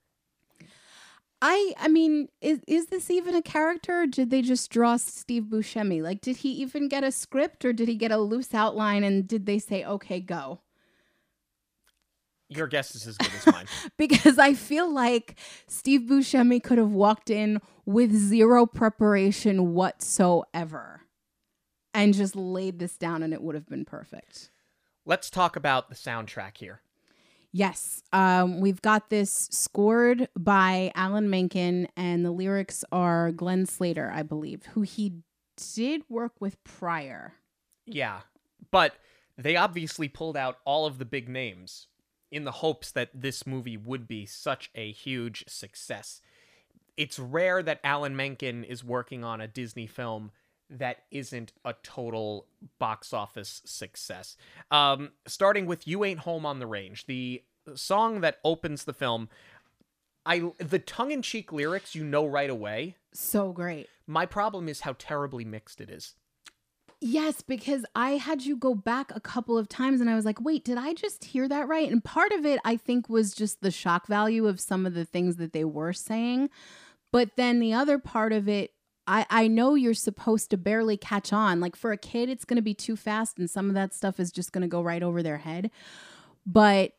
I mean, is this even a character? Or did they just draw Steve Buscemi? Like, did he even get a script or did he get a loose outline and did they say, okay, go?
Your guess is as good as mine.
Because I feel like Steve Buscemi could have walked in with zero preparation whatsoever and just laid this down and it would have been perfect.
Let's talk about the soundtrack here.
Yes, we've got this scored by Alan Menken, and the lyrics are Glenn Slater, I believe, who he did work with prior.
Yeah, but they obviously pulled out all of the big names in the hopes that this movie would be such a huge success. It's rare that Alan Menken is working on a Disney film that isn't a total box office success. Starting with You Ain't Home on the Range, the song that opens the film. The tongue-in-cheek lyrics, right away.
So great.
My problem is how terribly mixed it is.
Yes, because I had you go back a couple of times and I was like, wait, did I just hear that right? And part of it, I think, was just the shock value of some of the things that they were saying. But then the other part of it, I know you're supposed to barely catch on. Like for a kid, it's going to be too fast and some of that stuff is just going to go right over their head. But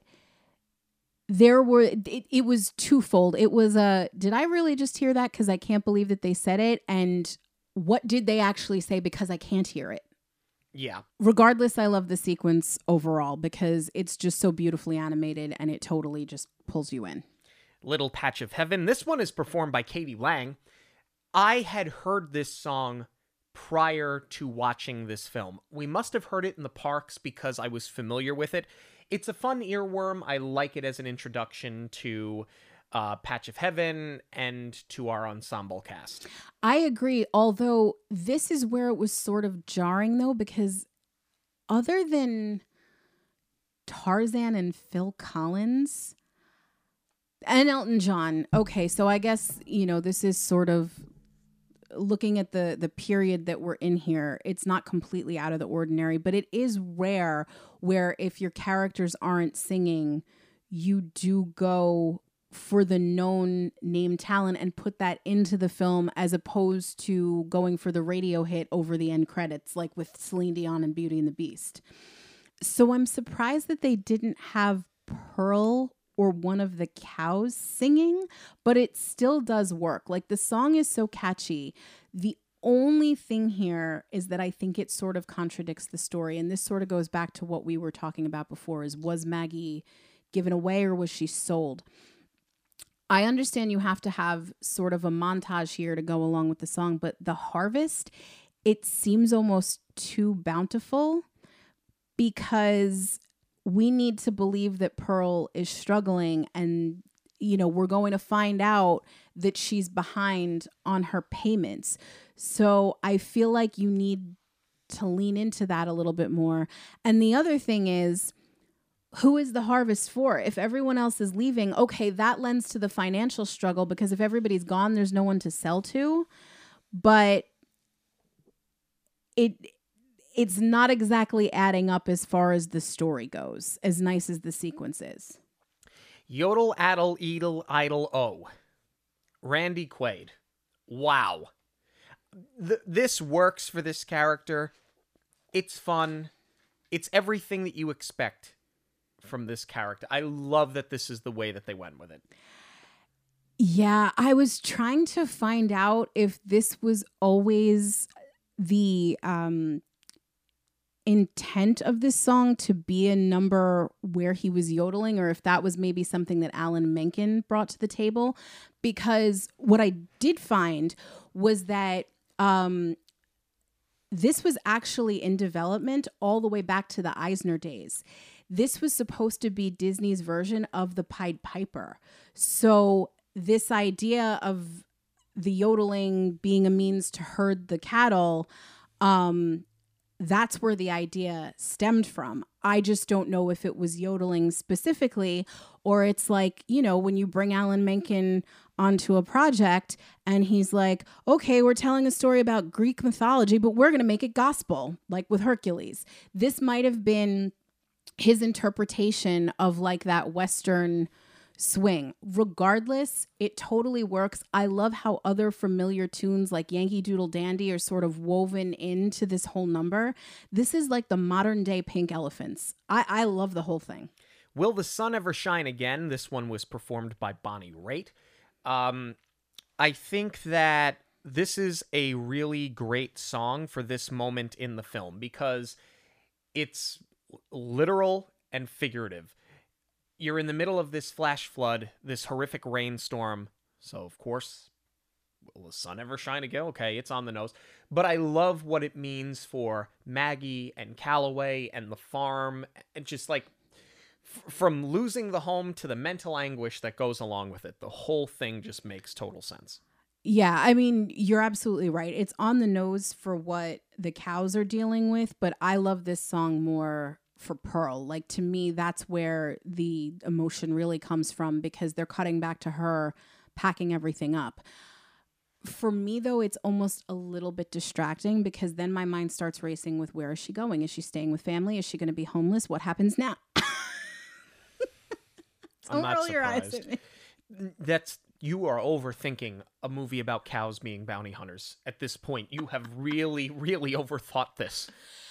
it was twofold. It was did I really just hear that? Because I can't believe that they said it. And what did they actually say? Because I can't hear it.
Yeah.
Regardless, I love the sequence overall because it's just so beautifully animated and it totally just pulls you in.
Little Patch of Heaven. This one is performed by Katie Lang. I had heard this song prior to watching this film. We must have heard it in the parks because I was familiar with it. It's a fun earworm. I like it as an introduction to Patch of Heaven and to our ensemble cast.
I agree, although this is where it was sort of jarring, though, because other than Tarzan and Phil Collins and Elton John, okay, so I guess, this is sort of looking at the period that we're in here. It's not completely out of the ordinary, but it is rare where if your characters aren't singing, you do go for the known name talent and put that into the film as opposed to going for the radio hit over the end credits, like with Celine Dion and Beauty and the Beast. So I'm surprised that they didn't have Pearl or one of the cows singing, but it still does work. Like, the song is so catchy. The only thing here is that I think it sort of contradicts the story. And this sort of goes back to what we were talking about before, is was Maggie given away or was she sold? I understand you have to have sort of a montage here to go along with the song, but the harvest, it seems almost too bountiful because we need to believe that Pearl is struggling and, we're going to find out that she's behind on her payments. So I feel like you need to lean into that a little bit more. And the other thing is, who is the harvest for? If everyone else is leaving, okay, that lends to the financial struggle because if everybody's gone, there's no one to sell to. But it's not exactly adding up as far as the story goes, as nice as the sequence is.
Yodel, addle, edel, idle, oh. Randy Quaid. Wow. This works for this character. It's fun. It's everything that you expect from this character. I love that this is the way that they went with it.
Yeah, I was trying to find out if this was always the intent of this song to be a number where he was yodeling, or if that was maybe something that Alan Menken brought to the table. Because what I did find was that this was actually in development all the way back to the Eisner days. This was supposed to be Disney's version of the Pied Piper. So this idea of the yodeling being a means to herd the cattle, that's where the idea stemmed from. I just don't know if it was yodeling specifically, or it's like, when you bring Alan Menken onto a project and he's like, okay, we're telling a story about Greek mythology, but we're going to make it gospel, like with Hercules. This might have been his interpretation of like that Western swing. Regardless, it totally works. I love how other familiar tunes like Yankee Doodle Dandy are sort of woven into this whole number. This is like the modern day Pink Elephants. I love the whole thing.
Will the Sun Ever Shine Again? This one was performed by Bonnie Raitt. I think that this is a really great song for this moment in the film because it's literal and figurative. You're in the middle of this flash flood, this horrific rainstorm. So, of course, will the sun ever shine again? Okay, it's on the nose. But I love what it means for Maggie and Calloway and the farm. And just like from losing the home to the mental anguish that goes along with it. The whole thing just makes total sense.
Yeah, I mean, you're absolutely right. It's on the nose for what the cows are dealing with, but I love this song more for Pearl. Like, to me, that's where the emotion really comes from because they're cutting back to her packing everything up. For me, though, it's almost a little bit distracting because then my mind starts racing with where is she going? Is she staying with family? Is she going to be homeless? What happens now?
I'm not
roll your eyes
surprised.
at me.
You are overthinking a movie about cows being bounty hunters. At this point, you have really, really overthought this.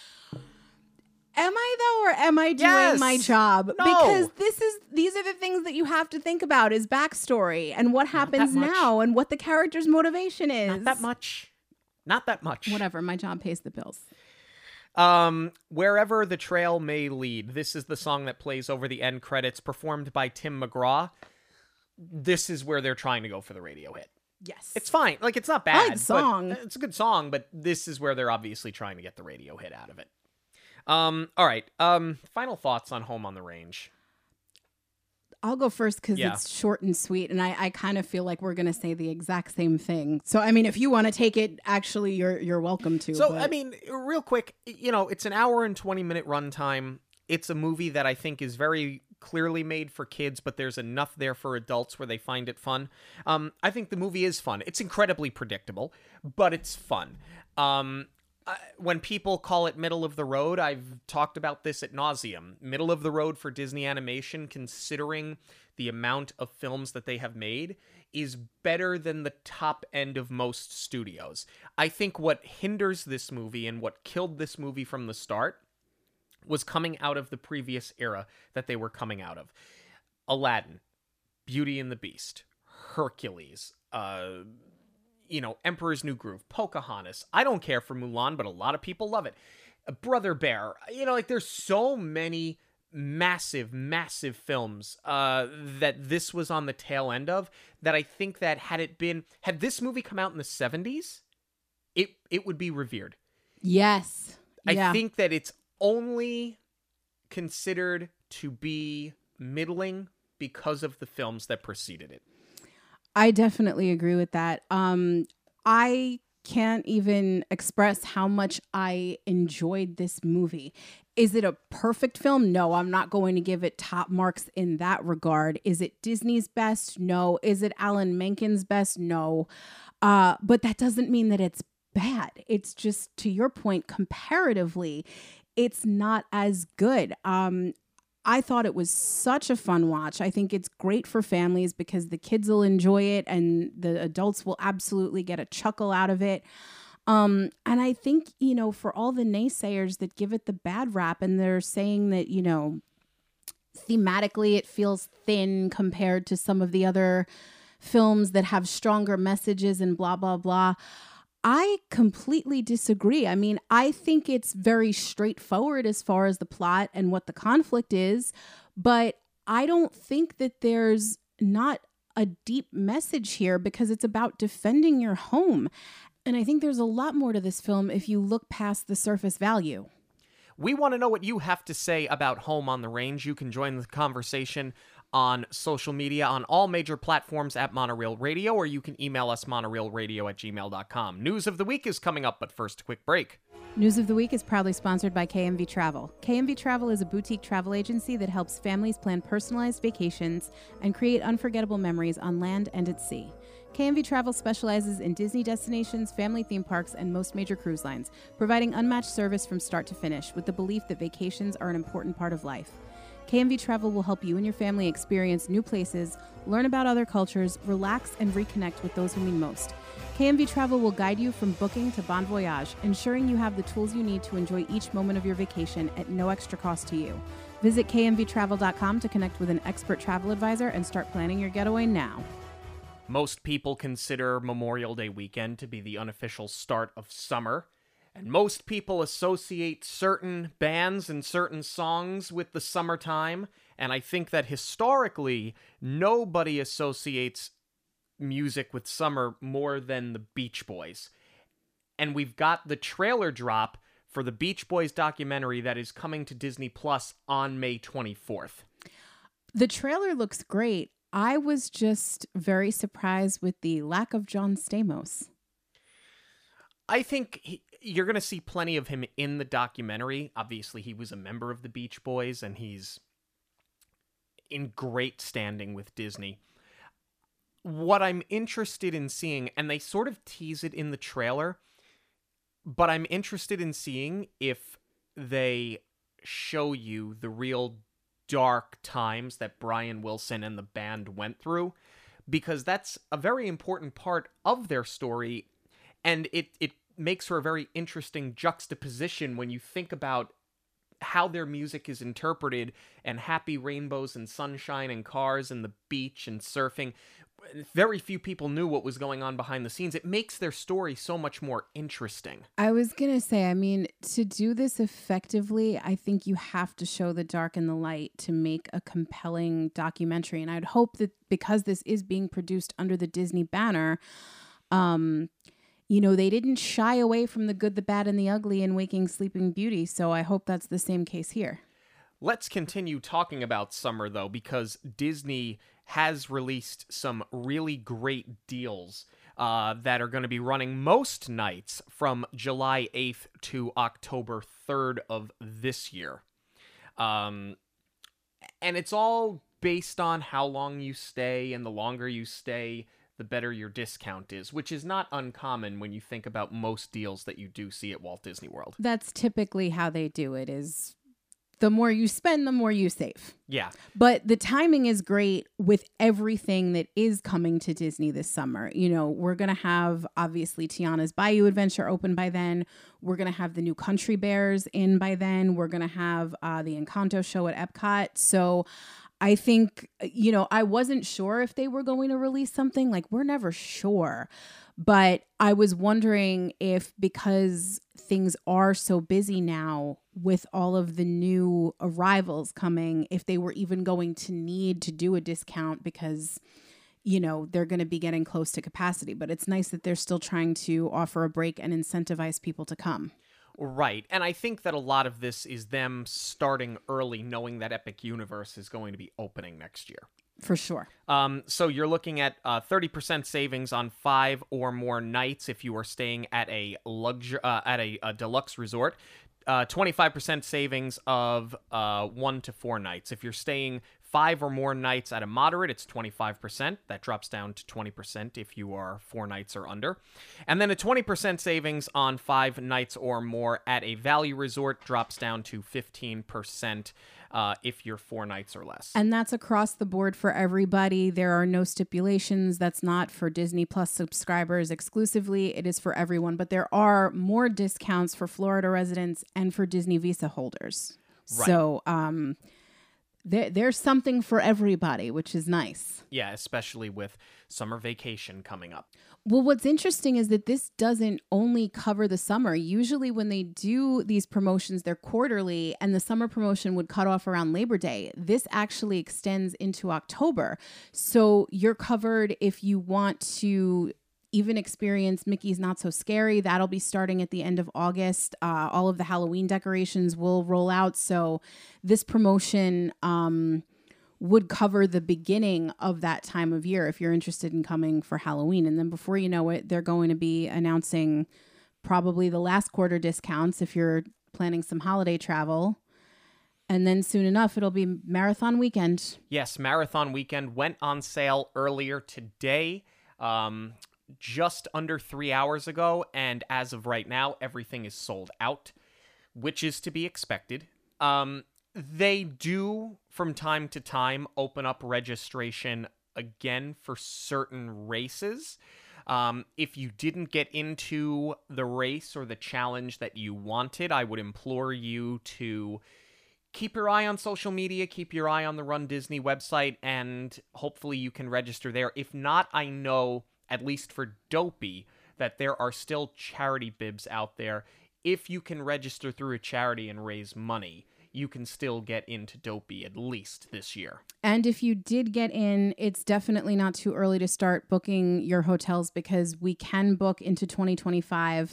Am I though, or am I doing my job?
No.
Because these are the things that you have to think about is backstory and what happens now and what the character's motivation is.
Not that much. Not that much.
Whatever, my job pays the bills.
Wherever the Trail May Lead. This is the song that plays over the end credits, performed by Tim McGraw. This is where they're trying to go for the radio hit.
Yes.
It's fine. Like, it's not bad.
I like the song.
It's a good song, but this is where they're obviously trying to get the radio hit out of it. All right. Final thoughts on Home on the Range.
I'll go first because it's short and sweet, and I kind of feel like we're going to say the exact same thing. So, I mean, if you want to take it, actually, you're welcome to.
So, I mean, real quick, it's an hour and 20-minute runtime. It's a movie that I think is very clearly made for kids, but there's enough there for adults where they find it fun. I think the movie is fun. It's incredibly predictable, but it's fun. When people call it middle of the road, I've talked about this ad nauseum. Middle of the road for Disney Animation, considering the amount of films that they have made, is better than the top end of most studios. I think what hinders this movie and what killed this movie from the start was coming out of the previous era that they were coming out of. Aladdin, Beauty and the Beast, Hercules, Emperor's New Groove, Pocahontas. I don't care for Mulan, but a lot of people love it. Brother Bear. There's so many massive, massive films that this was on the tail end of, that I think that had this movie come out in the 70s, it would be revered.
Yes.
I think that it's only considered to be middling because of the films that preceded it.
I definitely agree with that. I can't even express how much I enjoyed this movie. Is it a perfect film? No, I'm not going to give it top marks in that regard. Is it Disney's best? No. Is it Alan Menken's best? No. But that doesn't mean that it's bad. It's just, to your point, comparatively, it's not as good. I thought it was such a fun watch. I think it's great for families because the kids will enjoy it and the adults will absolutely get a chuckle out of it. And I think, for all the naysayers that give it the bad rap and they're saying that, thematically it feels thin compared to some of the other films that have stronger messages and blah, blah, blah. I completely disagree. I mean, I think it's very straightforward as far as the plot and what the conflict is, but I don't think that there's not a deep message here because it's about defending your home. And I think there's a lot more to this film if you look past the surface value.
We want to know what you have to say about Home on the Range. You can join the conversation on social media on all major platforms at Monorail Radio, or you can email us monorailradio@gmail.com. News of the week is coming up, but first, a quick break.
News of the Week is proudly sponsored by KMV Travel. KMV Travel is a boutique travel agency that helps families plan personalized vacations and create unforgettable memories on land and at sea. KMV Travel specializes in Disney destinations, family theme parks, and most major cruise lines, providing unmatched service from start to finish with the belief that vacations are an important part of life. KMV Travel will help you and your family experience new places, learn about other cultures, relax, and reconnect with those who mean most. KMV Travel will guide you from booking to bon voyage, ensuring you have the tools you need to enjoy each moment of your vacation at no extra cost to you. Visit kmvtravel.com to connect with an expert travel advisor and start planning your getaway now.
Most people consider Memorial Day weekend to be the unofficial start of summer. And most people associate certain bands and certain songs with the summertime. And I think that historically, nobody associates music with summer more than the Beach Boys. And we've got the trailer drop for the Beach Boys documentary that is coming to Disney Plus on May 24th.
The trailer looks great. I was just very surprised with the lack of John Stamos.
I think you're going to see plenty of him in the documentary. Obviously, he was a member of the Beach Boys, and he's in great standing with Disney. What I'm interested in seeing, and they sort of tease it in the trailer, but I'm interested in seeing if they show you the real dark times that Brian Wilson and the band went through, because that's a very important part of their story. And it makes for a very interesting juxtaposition when you think about how their music is interpreted and happy rainbows and sunshine and cars and the beach and surfing very few people knew what was going on behind the scenes. It makes their story so much more interesting.
I was going to say, I mean, to do this effectively, I think you have to show the dark and the light to make a compelling documentary. And I'd hope that because this is being produced under the Disney banner, you know, they didn't shy away from the good, the bad, and the ugly in Waking Sleeping Beauty. So I hope that's the same case here.
Let's continue talking about summer, though, because Disney has released some really great deals that are going to be running most nights from July 8th to October 3rd of this year. And it's all based on how long you stay, and the longer you stay, the better your discount is, which is not uncommon when you think about most deals that you do see at Walt Disney World.
That's typically how they do it, is the more you spend, the more you save.
Yeah.
But the timing is great with everything that is coming to Disney this summer. You know, we're going to have, obviously, Tiana's Bayou Adventure open by then. We're going to have the new Country Bears in by then. We're going to have the Encanto show at Epcot. So I think, you know, I wasn't sure if they were going to release something. Like, we're never sure. But I was wondering if, because things are so busy now with all of the new arrivals coming, if they were even going to need to do a discount because, you know, they're going to be getting close to capacity. But it's nice that they're still trying to offer a break and incentivize people to come.
Right. And I think that a lot of this is them starting early, knowing that Epic Universe is going to be opening next year.
For sure.
So you're looking at 30% savings on 5 or more nights if you are staying at a deluxe resort. 25% savings of 1 to 4 nights. If you're staying 5 or more nights at a moderate, it's 25%. That drops down to 20% if you are 4 nights or under. And then a 20% savings on 5 nights or more at a value resort drops down to 15% if you're 4 nights or less.
And that's across the board for everybody. There are no stipulations. That's not for Disney Plus subscribers exclusively. It is for everyone. But there are more discounts for Florida residents and for Disney Visa holders. Right. So there's something for everybody, which is nice.
Yeah, especially with summer vacation coming up.
Well, what's interesting is that this doesn't only cover the summer. Usually when they do these promotions, they're quarterly, and the summer promotion would cut off around Labor Day. This actually extends into October. So you're covered if you want to even experience Mickey's Not So Scary. That'll be starting at the end of August. All of the Halloween decorations will roll out. So this promotion would cover the beginning of that time of year if you're interested in coming for Halloween. And then before you know it, they're going to be announcing probably the last quarter discounts if you're planning some holiday travel. And then soon enough, it'll be Marathon Weekend.
Yes, Marathon Weekend went on sale earlier today. Just under 3 hours ago, and as of right now, everything is sold out, which is to be expected. They do, from time to time, open up registration again for certain races. If you didn't get into the race or the challenge that you wanted, I would implore you to keep your eye on social media, keep your eye on the Run Disney website, and hopefully you can register there. If not, I know, at least for Dopey, that there are still charity bibs out there. If you can register through a charity and raise money, you can still get into Dopey at least this year.
And if you did get in, it's definitely not too early to start booking your hotels because we can book into 2025.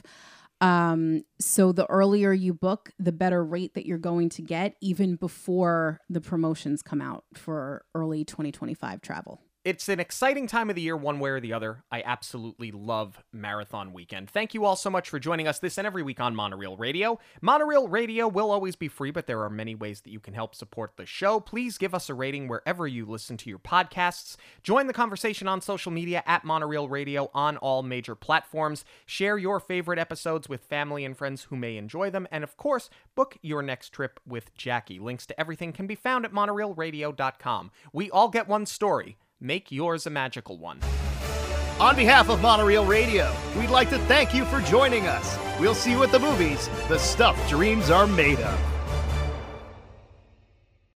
So the earlier you book, the better rate that you're going to get even before the promotions come out for early 2025 travel.
It's an exciting time of the year, one way or the other. I absolutely love Marathon Weekend. Thank you all so much for joining us this and every week on Monorail Radio. Monorail Radio will always be free, but there are many ways that you can help support the show. Please give us a rating wherever you listen to your podcasts. Join the conversation on social media at Monorail Radio on all major platforms. Share your favorite episodes with family and friends who may enjoy them. And of course, book your next trip with Jackie. Links to everything can be found at monorailradio.com. We all get one story. Make yours a magical one.
On behalf of Monorail Radio, we'd like to thank you for joining us. We'll see you at the movies, the stuff dreams are made of.